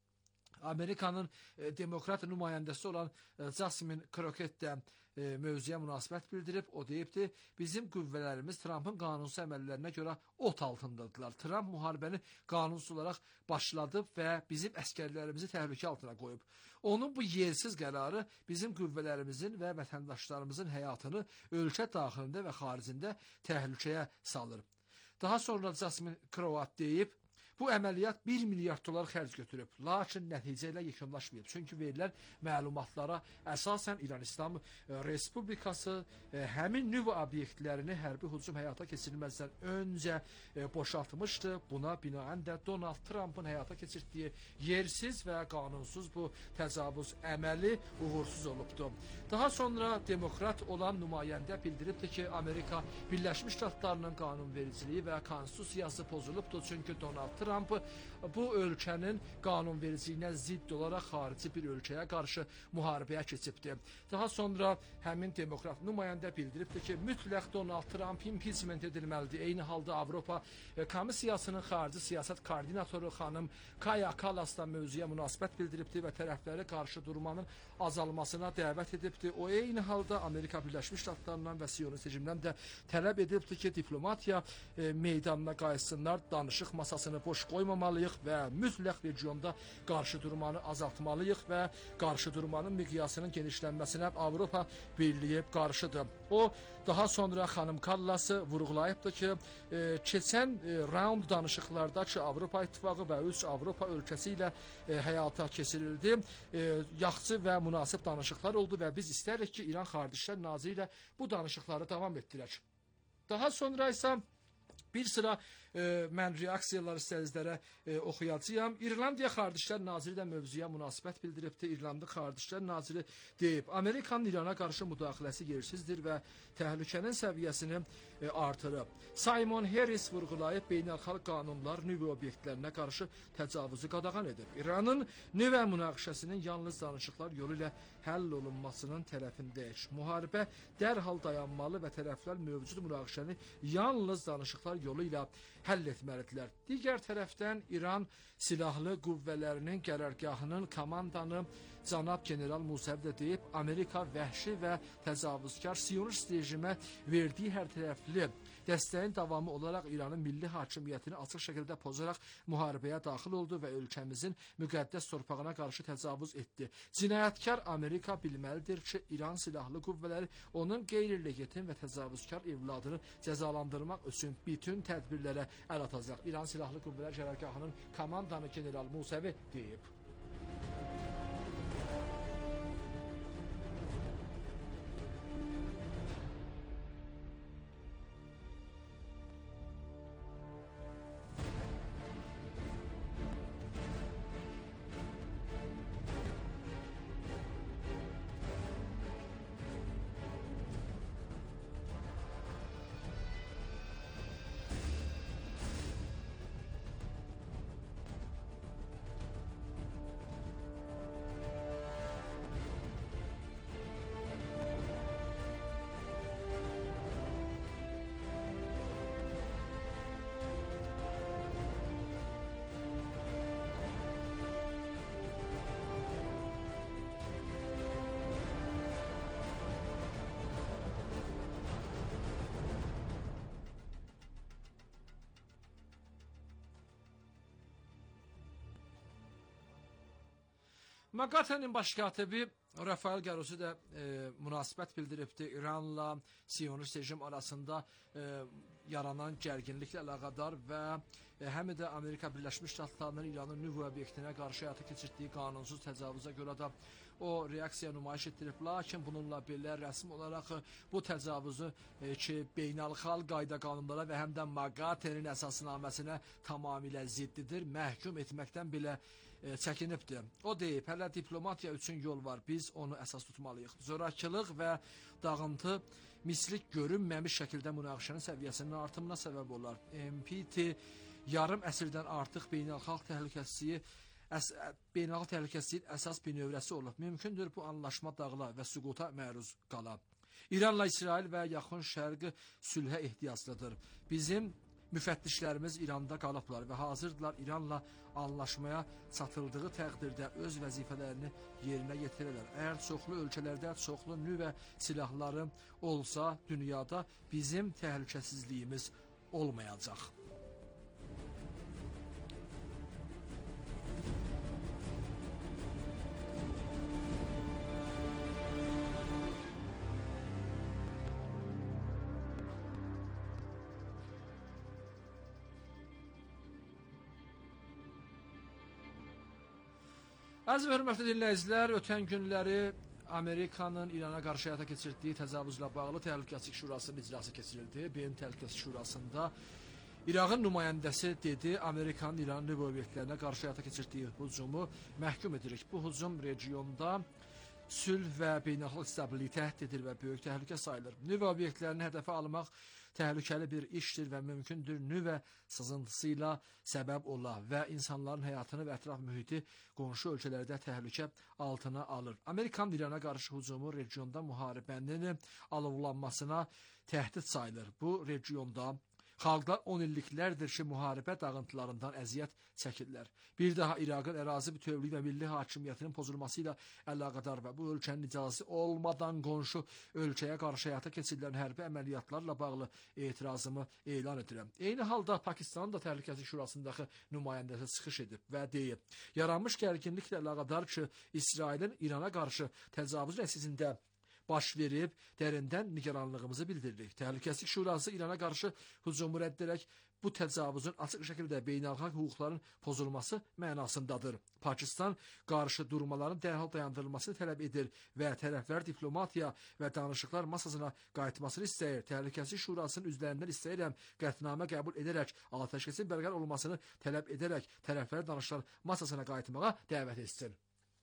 A: Amerikanın e, demokrat nümayəndəsi olan e, Jasmine Crockett də e, mövzuya münasibət bildirib. O deyibdi, bizim qüvvələrimiz Trump'ın qanunsuz əməllərinə görə ot altındadılar. Trump müharibəni qanunsuz olaraq başladıb və bizim əskərlərimizi təhlükə altına qoyub. Onun bu yersiz qərarı bizim qüvvələrimizin və vətəndaşlarımızın həyatını ölkə daxilində və xaricində təhlükəyə salır. Daha sonra Jasmine Crockett deyib, bu əməliyyat bir milyard dolar xərc götürüb, lakin nəticə ilə yekunlaşmayıb. Çünki verilən məlumatlara əsasən İran İslam Respublikası e, həmin nüvə obyektlərini hərbi hücum həyata keçirilməzdən öncə e, boşaltmışdı. Buna binaən də Donald Trump'ın həyata keçirdiyi yersiz və qanunsuz bu təcavüz əməli uğursuz olubdu. Daha sonra demokrat olan nümayəndə bildiribdi ki, Amerika Birləşmiş Ştatlarının qanunvericiliyi və konstitusiyası pozulubdu. Çünki Donald Trump Trump bu ölkənin qanunvericiliyinə zidd olaraq xarici bir ölkəyə qarşı müharibəyə keçibdi. Daha sonra həmin demokrat nümayəndə bildiribdi ki, mütləq Donald Trump impeachment edilməlidir. Eyni halda Avropa Komissiyasının xarici siyasət koordinatoru xanım Kaya Kallas da mövzuya münasibət bildiribdi və tərəfləri qarşı durmanın azalmasına dəvət edibdi. O eyni halda Amerika Birləşmiş Ştatlarından və Siyonist rejimdən də tələb edibdi ki, diplomatiya e, meydanına qaysınlar, danışıq masasını boş qoymamalıyıq və mütləq regionda qarşı durmanı azaltmalıyıq və qarşı durmanın miqyasının genişlənməsinə Avropa Birliyi qarşıdır. O, daha sonra xanım Kallası vurğulayıbdı ki, e, keçən e, round danışıqlarda ki, Avropa İttifaqı və üç Avropa ölkəsi ilə e, həyata keçirildi. E, yaxşı və münasib danışıqlar oldu və biz istərik ki, İran Xarici İşlər Naziri ilə bu danışıqları davam etdirək. Daha sonra isə bir sıra e, mən reaksiyaları sizlərə e, oxuyacağam. İrlandiya Xarici İşlər Naziri də mövzuya münasibət bildiribdi. İrlanda Xarici İşlər Naziri deyib, Amerikanın İrana qarşı müdaxiləsi yersizdir və təhlükənin səviyyəsini e, artırıb. Simon Harris vurğulayıb, beynəlxalq qanunlar nüvə obyektlərinə qarşı təcavüzü qadağan edib. İranın nüvə münaqişəsinin yalnız danışıqlar yolu ilə həll olunmasının tərəfindəyik. Müharibə dərhal dayanmalı və tərəflər mövcud münaqişəni yalnız danışıqlar yolu ilə həll etməlidirlər. Digər tərəfdən İran Silahlı Qüvvələrinin qərargahının komandanı cənab general Musəv də deyib, Amerika vəhşi və təcavüzkar Siyonist rejimə verdiyi hər tərəfli dəstəyin davamı olaraq İranın milli hakimiyyətini açıq şəkildə pozaraq müharibəyə daxil oldu və ölkəmizin müqəddəs torpağına qarşı təcavüz etdi. Cinayətkar Amerika bilməlidir ki, İran Silahlı Qüvvələri onun qeyri-legitim və təcavüzkar evladını cəzalandırmaq üçün bütün tədbirlərə əl atacaq. İran Silahlı Qüvvələr qərargahının komandanı general Musəvi deyib. Maqatenin baş katibi Rafael Garosi də e, münasibət bildiribdi. İranla Siyonist rejim arasında e, yaranan gərginliklə əlaqədar və e, həm də Amerika Birləşmiş Ştatlarının İranın nüvə obyektinə qarşı həyata keçirdiyi qanunsuz təcavüzə görə də o reaksiya nümayiş etdirib. Lakin bununla belə rəsmi olaraq bu təcavüzü e, ki, beynəlxalq qayda qanunlara və həm də Maqatenin əsasnaməsinə tamamilə ziddidir, məhkum etməkdən belə e, çəkinibdir. O deyib, hələ diplomatiya üçün yol var, biz onu əsas tutmalıyıq. Zorakılıq və dağıntı mislik görünməmiş şəkildə münaqişənin səviyyəsinin artımına səbəb olar. M P T yarım əsrdən artıq beynəlxalq təhlükəsizliyi Əs beynəlxalq təhlükəsizliyin əsas bir növrəsi olub. Mümkündür bu anlaşma dağıla və süquta məruz qala. İranla İsrail və Yaxın Şərqi sülhə ehtiyaclıdır. Bizim müfəttişlərimiz İranda qalıblar və hazırdılar İranla anlaşmaya çatıldığı təqdirdə öz vəzifələrini yerinə yetirirlər. Əgər çoxlu ölkələrdə çoxlu nüvə silahları olsa, dünyada bizim təhlükəsizliyimiz olmayacaq. Əziz və hörmətli dinləyicilər, ötən günləri Amerikanın İrana qarşı həyata keçirdiyi təcavüzlə bağlı Təhlükəsizlik Şurasının icrası keçirildi. B M Təhlükəsizlik Şurasında İraqın nümayəndəsi dedi, Amerikanın İranın nüvə obyektlərinə qarşı həyata keçirdiyi hücumu məhkum edirik. Bu hücum regionda sülh və beynəlxalq stabiliyi təhdid edir və böyük təhlükə sayılır. Nüvə obyektlərini hədəfə almaq təhlükəli bir işdir və mümkündür nüvə sızıntısı ilə səbəb ola və insanların həyatını və ətraf mühiti qonşu ölkələrdə təhlükə altına alır. Amerikan İrana qarşı hücumu regionda müharibənin alovlanmasına təhdid sayılır. Bu regionda xalqlar on illiklərdir ki, müharibə dağıntılarından əziyyət çəkirlər. Bir daha İraqın ərazi bütövlüyü və milli hakimiyyətinin pozulması ilə əlaqədar və bu ölkənin icazəsi olmadan qonşu ölkəyə qarşı həyata keçirilən hərbi əməliyyatlarla bağlı etirazımı elan edirəm. Eyni halda Pakistanın da Təhlükəsizlik Şurasındakı nümayəndəsi çıxış edib və deyib, yaranmış gərginliklə əlaqədar ki, İsrailin İrana qarşı təcavüz nəticəsində baş verib, dərindən nigaranlığımızı bildiririk. Təhlükəsizlik Şurası İrana qarşı hücumu rədd edərək bu təcavüzün açıq şəkildə beynəlxalq hüquqların pozulması mənasındadır. Pakistan qarşı durmaların dərhal dayandırılmasını tələb edir və tərəflər diplomatiya və danışıqlar masasına qayıtmasını istəyir. Təhlükəsizlik Şurasının üzvlərindən istəyirəm qətnamə qəbul edərək, atəşkəsin bərqərar olmasını tələb edərək tərəfləri danışıqlar masasına qayıtmağa dəvət etsin.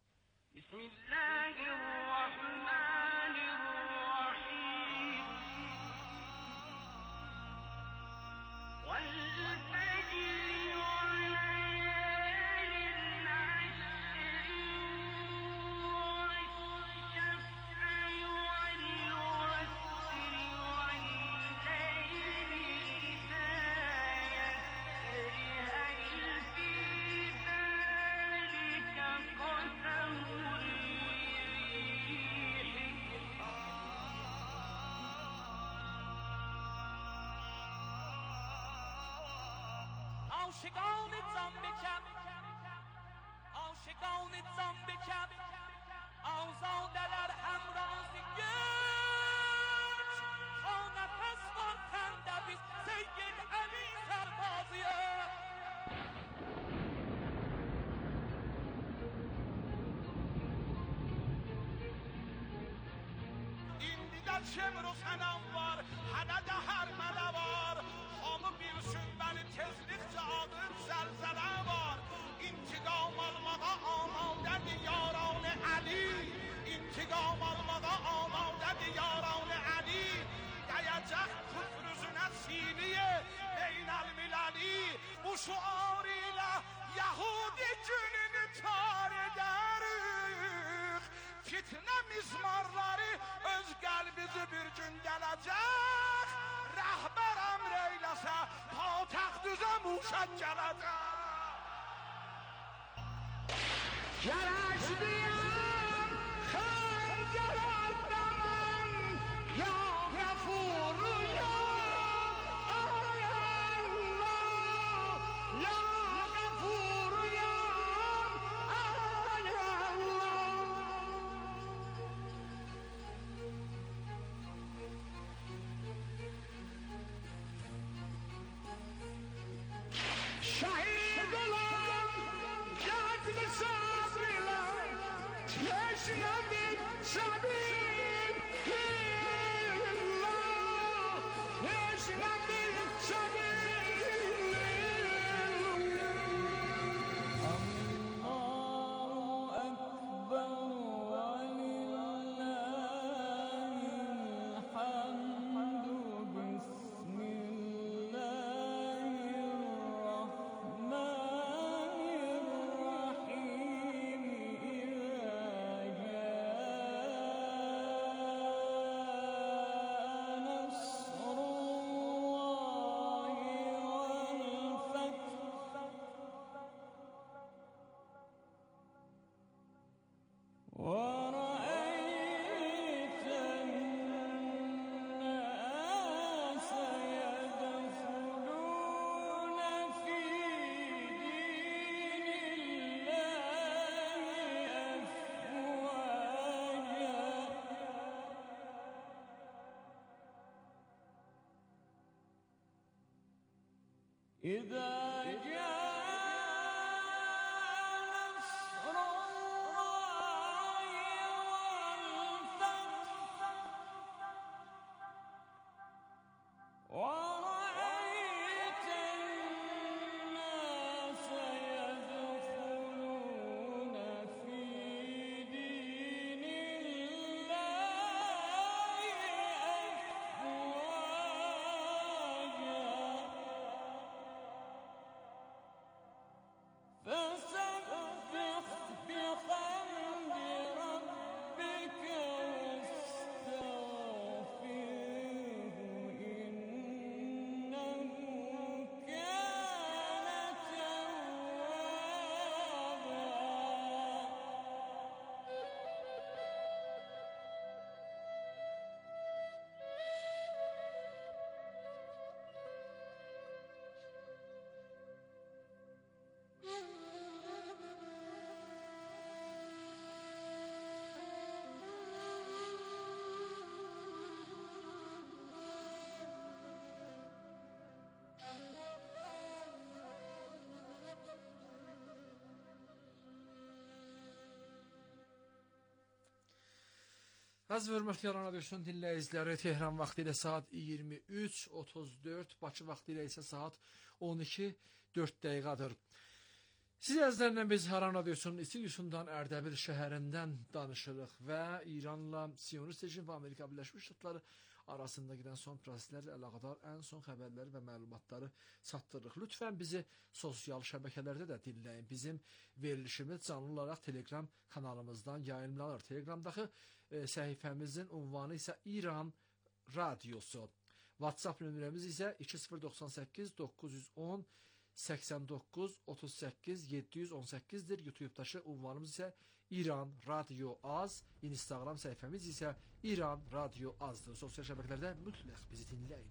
G: عاشقان زن بکن عاشقان زن بکن آزادلر همراز گرد تا نفس خواندند بیست سید علی سربازیه این دیگر شمر و سنم var حدد هر منوار hamı bilsin beni tezlikçe adım zelzele var intikam almağa amadedir yaran-ı Ali intikam almağa amadedir yaran-ı Ali dəyəcək küfrüzünə siniye beynel milali bu şuar ile Yahudi gününü tar edərik fitne mizmarları öz qəlbizi bir gün gələcək rəhbər əmr eyləsə patəxt üzə muşək gələcək Gələcəyəm xəncər addamın ya Qəfuru ya Ay Allah ya Qəfuru ya Ay Allah شدید تشنگی شدید الله اکبر ولله الحمد بسم الله الرحمن الرحیم ورأيت الناس يدخلون في دين الله أفواجا إذا ورأيت الناس يدخلون في دين الله أفواجا فسبح بحمد ربك واستغفره إنه كان
A: Əziz və hörmətli Aran Radiosunun dinləyiciləri, Tehran vaxtı ilə saat iyirmi üç otuz dörd, Bakı vaxtı ilə isə saat on iki dörd dəqiqədir. Siz əzizlərlə biz Aran Radiosunun İstiqlisundan Ərdəbil şəhərindən danışırıq və İranla Siyonist rejim və Amerika Birləşmiş Ştatları arasında gedən son proseslərlə əlaqədar ən son xəbərləri və məlumatları çatdırırıq. Lütfən bizi sosial şəbəkələrdə də dinləyin. Bizim verilişimiz canlı olaraq Telegram kanalımızdan yayımlanır. Telegramdakı e, səhifəmizin ünvanı isə İran Radiosu. WhatsApp nömrəmiz isə iki sıfır doxsan səkkiz doqquz yüz on səksən doqquz otuz səkkiz yeddi yüz on səkkizdir. YouTube'dakı ünvanımız isə İran Radio Az. Instagram səhifəmiz isə İran Radio Azdır. Sosial şəbəkələrdə mütləq bizi dinləyin.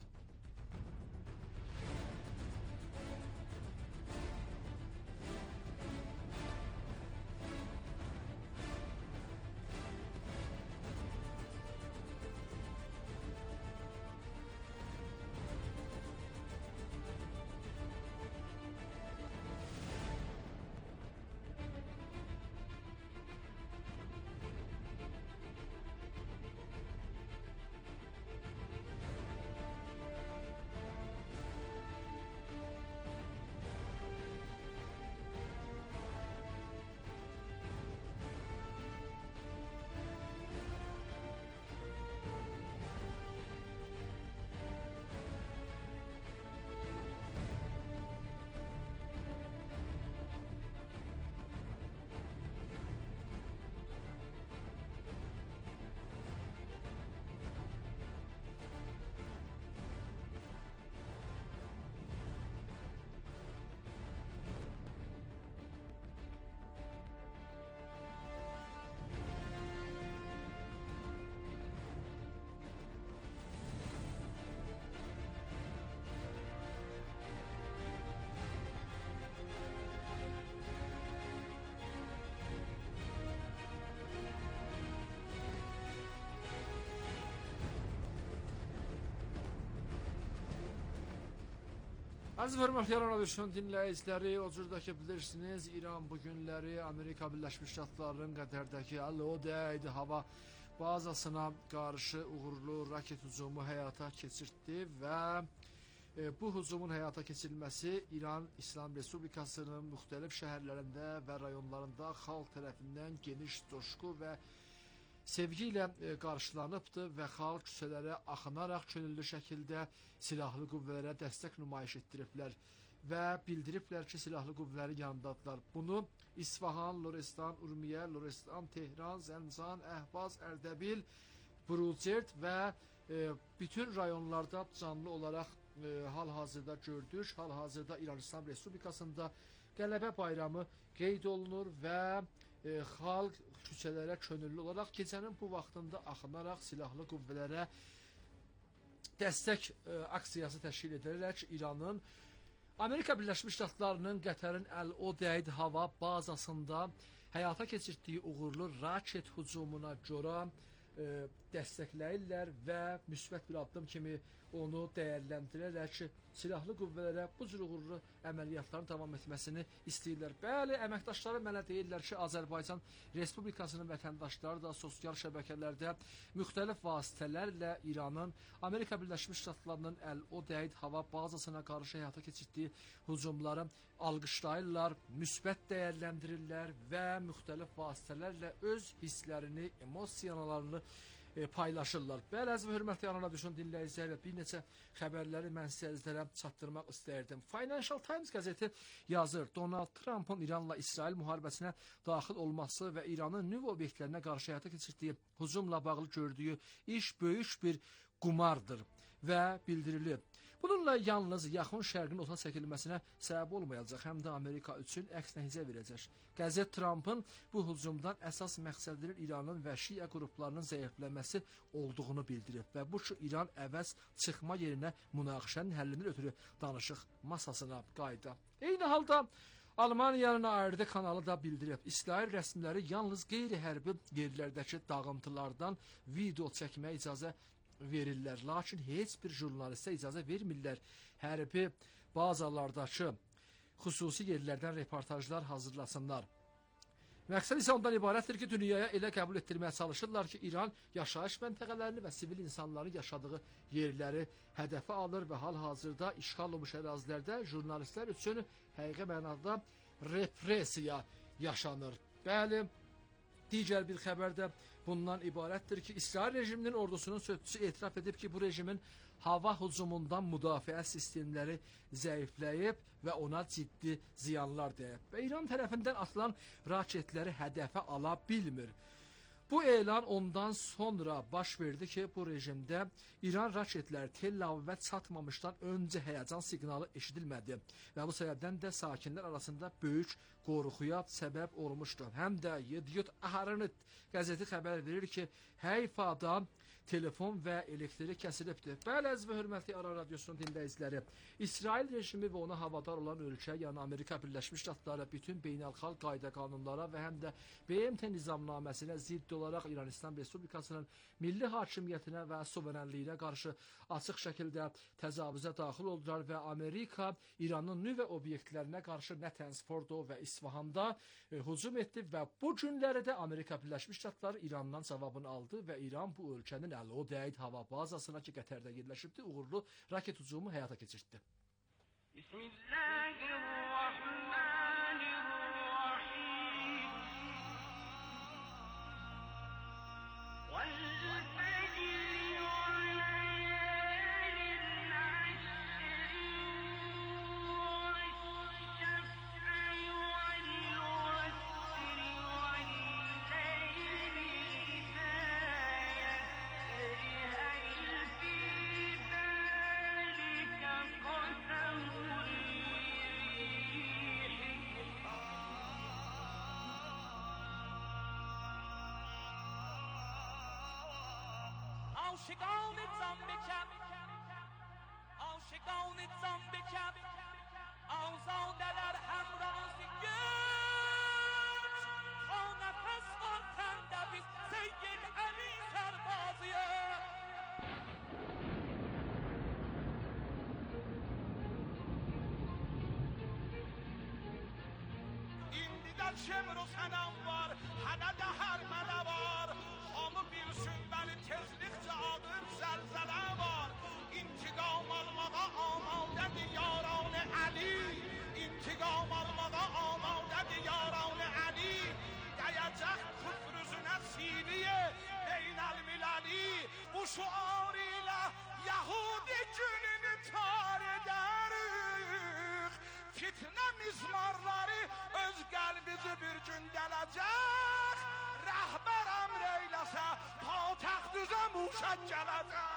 A: Aziz və hörmətli Aran Radiosunun dinləyiciləri, o cürdə ki bilirsiniz, İran bu günləri Amerika Birləşmiş Ştatlarının Qətərdəki əlodəydi hava bazasına qarşı uğurlu raket hücumu həyata keçirtdi və e, bu hücumun həyata keçirilməsi İran İslam Respublikasının müxtəlif şəhərlərində və rayonlarında xalq tərəfindən geniş coşqu və sevgi ilə e, qarşılanıbdır və xalq küçələrə axınaraq könüllü şəkildə silahlı qüvvələrə dəstək nümayiş etdiriblər və bildiriblər ki, silahlı qüvvələrin yanındadılar. Bunu İsfahan, Lorestan, Urmiyə, Lorestan, Tehran, Zəncan, Əhvaz, Ərdəbil, Burucert və e, bütün rayonlarda canlı olaraq e, hal-hazırda gördük. Hal-hazırda İran İslam Respublikasında Qələbə bayramı qeyd olunur və e, xalq küçələrə könüllü olaraq gecənin bu vaxtında axınaraq silahlı qüvvələrə dəstək e, aksiyası təşkil edərək İranın Amerika Birləşmiş Ştatlarının Qətərin Əl-Udeyd hava bazasında həyata keçirdiyi uğurlu raket hücumuna görə e, dəstəkləyirlər və müsbət bir addım kimi onu dəyərləndirərək silahlı qüvvələrə bu cür uğurlu əməliyyatların davam etməsini istəyirlər. Bəli, əməkdaşları mənə deyirlər ki, Azərbaycan Respublikasının vətəndaşları da sosial şəbəkələrdə müxtəlif vasitələrlə İranın Amerika Birləşmiş Ştatlarının Əl-Udeyd hava bazasına qarşı həyata keçirdiyi hücumları alqışlayırlar, müsbət dəyərləndirirlər və müxtəlif vasitələrlə öz hisslərini, emosiyalarını E, paylaşırlar. Bəli, əziz və hörmətli Aran Radiosunun dinləyiciləri, bir neçə xəbərləri mən sizlərə çatdırmaq istəyirdim. Financial Times qəzeti yazır, Donald Trump'ın İranla İsrail müharibəsinə daxil olması və İranın nüvə obyektlərinə qarşı həyata keçirdiyi hücumla bağlı gördüyü iş böyük bir qumardır və bildirilib. Bununla yalnız yaxın şərqin ota çəkilməsinə səbəb olmayacaq, həm də Amerika üçün əks nəticə verəcək. Qəzet Trump'ın bu hücumdan əsas məqsədinin İranın və Şiə qruplarının zəifləməsi olduğunu bildirib və bu ki, İran əvəz çıxma yerinə münaqişənin həllindən ötürü danışıq masasına qayıda. Eyni halda Almaniyanın A R D kanalı da bildirib, İsrail rəsmiləri yalnız qeyri-hərbi yerlərdəki dağıntılardan video çəkməyə icazə verirlər. Lakin heç bir jurnalistə icazə vermirlər hərbi bazalardakı xüsusi yerlərdən reportajlar hazırlasınlar. Məqsəd isə ondan ibarətdir ki, dünyaya elə qəbul etdirməyə çalışırlar ki, İran yaşayış məntəqələrini və sivil insanların yaşadığı yerləri hədəfə alır və hal-hazırda işğal olmuş ərazilərdə jurnalistlər üçün həqiqi mənada repressiya yaşanır. Bəli, digər bir xəbər də bundan ibarətdir ki, İsrail rejiminin ordusunun sözçüsü etiraf edib ki, bu rejimin hava hücumundan müdafiə sistemləri zəifləyib və ona ciddi ziyanlar dəyib. Və İran tərəfindən atılan raketləri hədəfə ala bilmir. Bu elan ondan sonra baş verdi ki, bu rejimdə İran raketləri Tel Avivə çatmamışdan öncə həyəcan siqnalı eşidilmədi və bu səbəbdən də sakinlər arasında böyük qorxuya səbəb olmuşdu. Həm də Yediot Aharonot qəzeti xəbər verir ki, Hayfada telefon və elektrik kəsilibdir. Bəli, əziz və hörmətli Aran Radiosunun dinləyiciləri, İsrail rejimi və ona havadar olan ölkə, yəni Amerika Birləşmiş Ştatları bütün beynəlxalq qayda qanunlara və həm də B M T nizamnaməsinə zidd olaraq İran İslam Respublikasının milli hakimiyyətinə və suverenliyinə qarşı açıq şəkildə təcavüzə daxil oldular və Amerika İranın nüvə obyektlərinə qarşı Natanz, Fordo və İsfahanda e, hücum etdi və bu günləri də Amerika Birləşmiş Ştatları İrandan cavabını aldı və İran bu ölkənin Əl-Udeyd hava bazasına ki, Qətərdə yerləşibdi, uğurlu raket hücumu həyata keçirtdi.
G: عاشقان زن بکن عاشقان زن بکن آزاده در همراز گرد تا نفس آتن دوید سید علی سربازیه این دیگر چه امروز هنم var هنده هر منوار خام Haqqı bilsin bəni tezlikcə ağır zəlzələ var. İntiqam almağa amadədir yaran Əli. İntiqam almağa amadədir yaran Əli. Dəyəcək küfr üzünə siniyə beynəlmiləli. Bu şuar ilə Yahudi gününü tar edərik. Fitnə mizmarları öz qəlbizi bir gün gələcək. Rəhbər əmr eyləsə patəxt üzə muşək gələcək.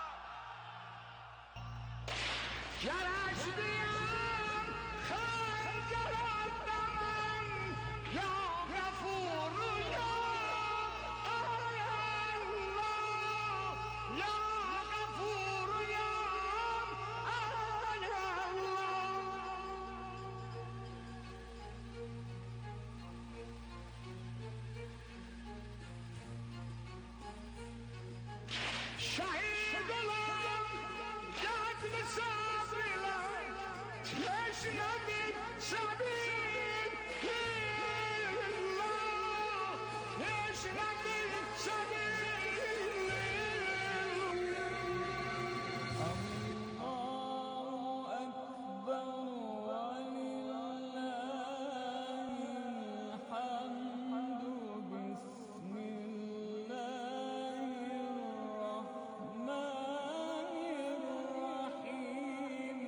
G: Gələcəyəm xeyr gələcəm ya Qəfuru ya Allah ya Qəfuru ya şahid olan yadlı sabriler yaşamak sabir illallah yaşamak sabir Allahu Ekber velillahil hamdu bismillahirrahmanirrahim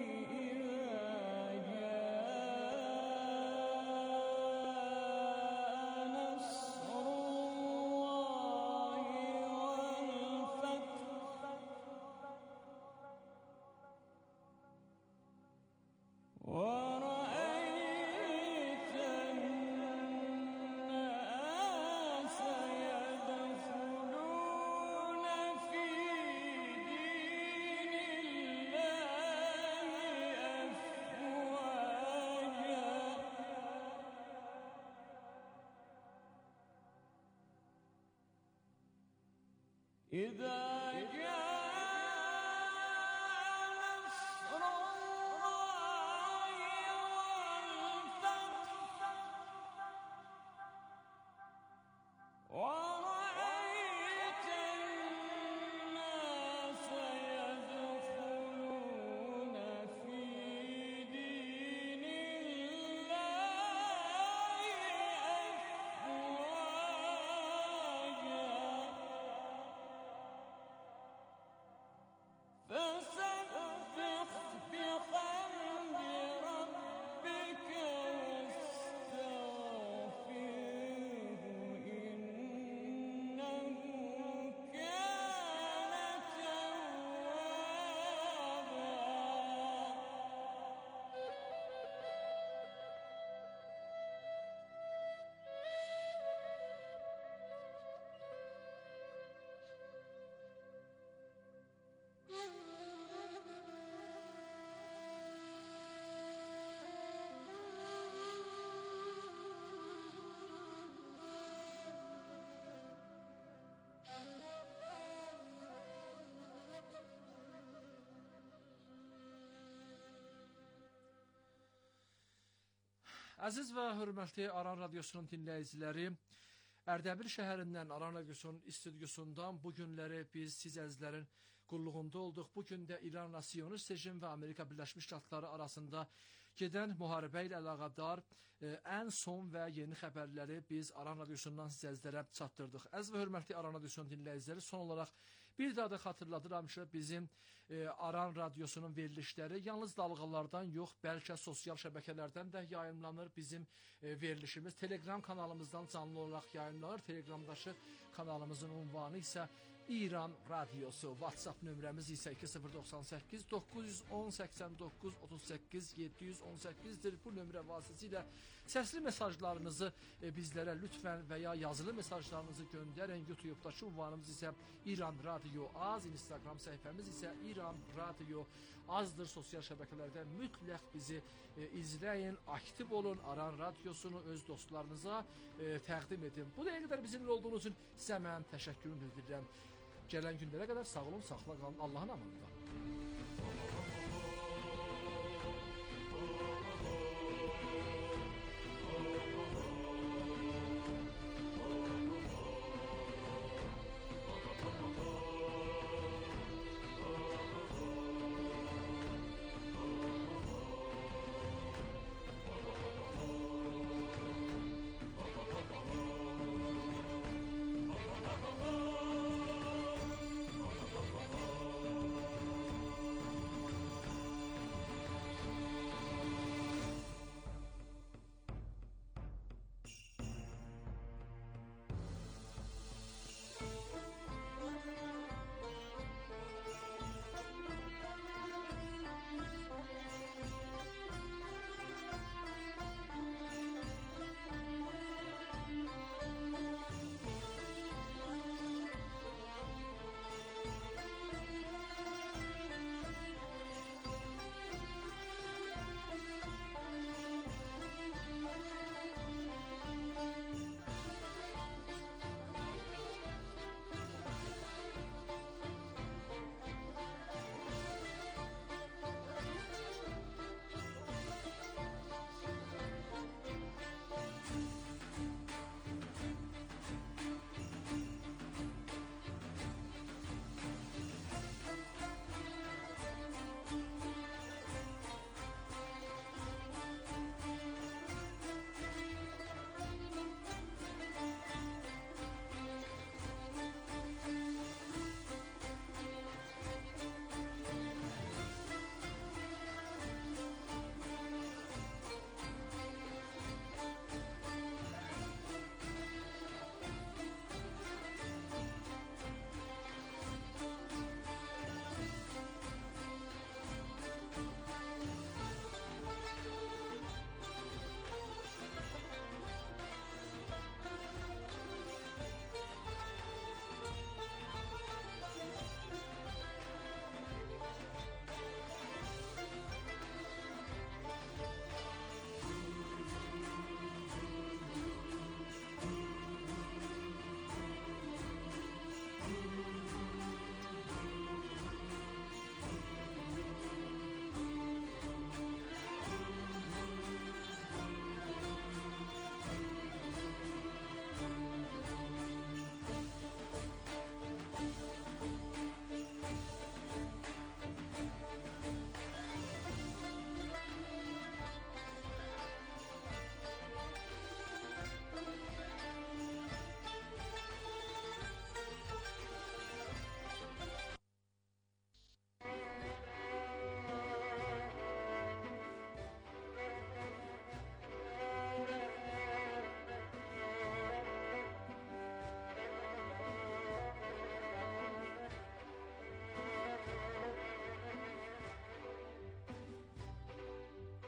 G: İzâ câe nasrullahi vel feth ورأيت الناس يدخلون في دين الله أفواجا إذا جاء نصر الله والفتح ورأيت الناس يدخلون في دين الله أفواجا فسبح بحمد ربك واستغفره إنه كان
A: Əziz və hörmətli Aran Radiosunun dinləyiciləri, Ərdəbil şəhərindən Aran Radiosunun istudyosundan bu günləri biz siz əzizlərin qulluğunda olduq. Bu gün də İran Siyonist rejim və Amerika Birləşmiş Ştatları arasında gedən müharibə ilə əlaqədar e, ən son və yeni xəbərləri biz Aran Radiosundan siz əzizlərə çatdırdıq. Əziz və hörmətli Aran Radiosunun dinləyiciləri, son olaraq bir daha da xatırladıram ki, bizim e, Aran Radiosunun verilişləri yalnız dalğalardan yox, bəlkə sosial şəbəkələrdən də yayımlanır. Bizim e, verilişimiz Telegram kanalımızdan canlı olaraq yayımlanır. Telegramdakı kanalımızın ünvanı isə İran Radiosu. WhatsApp nömrəmiz isə iki sıfır doxsan səkkiz doqquz yüz on səksən doqquz otuz səkkiz yeddi yüz on səkkizdir. Bu nömrə vasitəsilə səsli mesajlarınızı e, bizlərə lütfən və ya yazılı mesajlarınızı göndərin. YouTube'dakı ünvanımız isə İran Radio Az, Instagram səhifəmiz isə İran Radio Azdır. Sosial şəbəkələrdə mütləq bizi e, izləyin, aktiv olun. Aran Radiosunu öz dostlarınıza e, təqdim edin. Bu dəqiqə qədər bizimlə olduğunuz üçün sizə mən təşəkkürümü bildirirəm. Gələn günlərə qədər sağ olun, saxla qalın. Allahın amanında.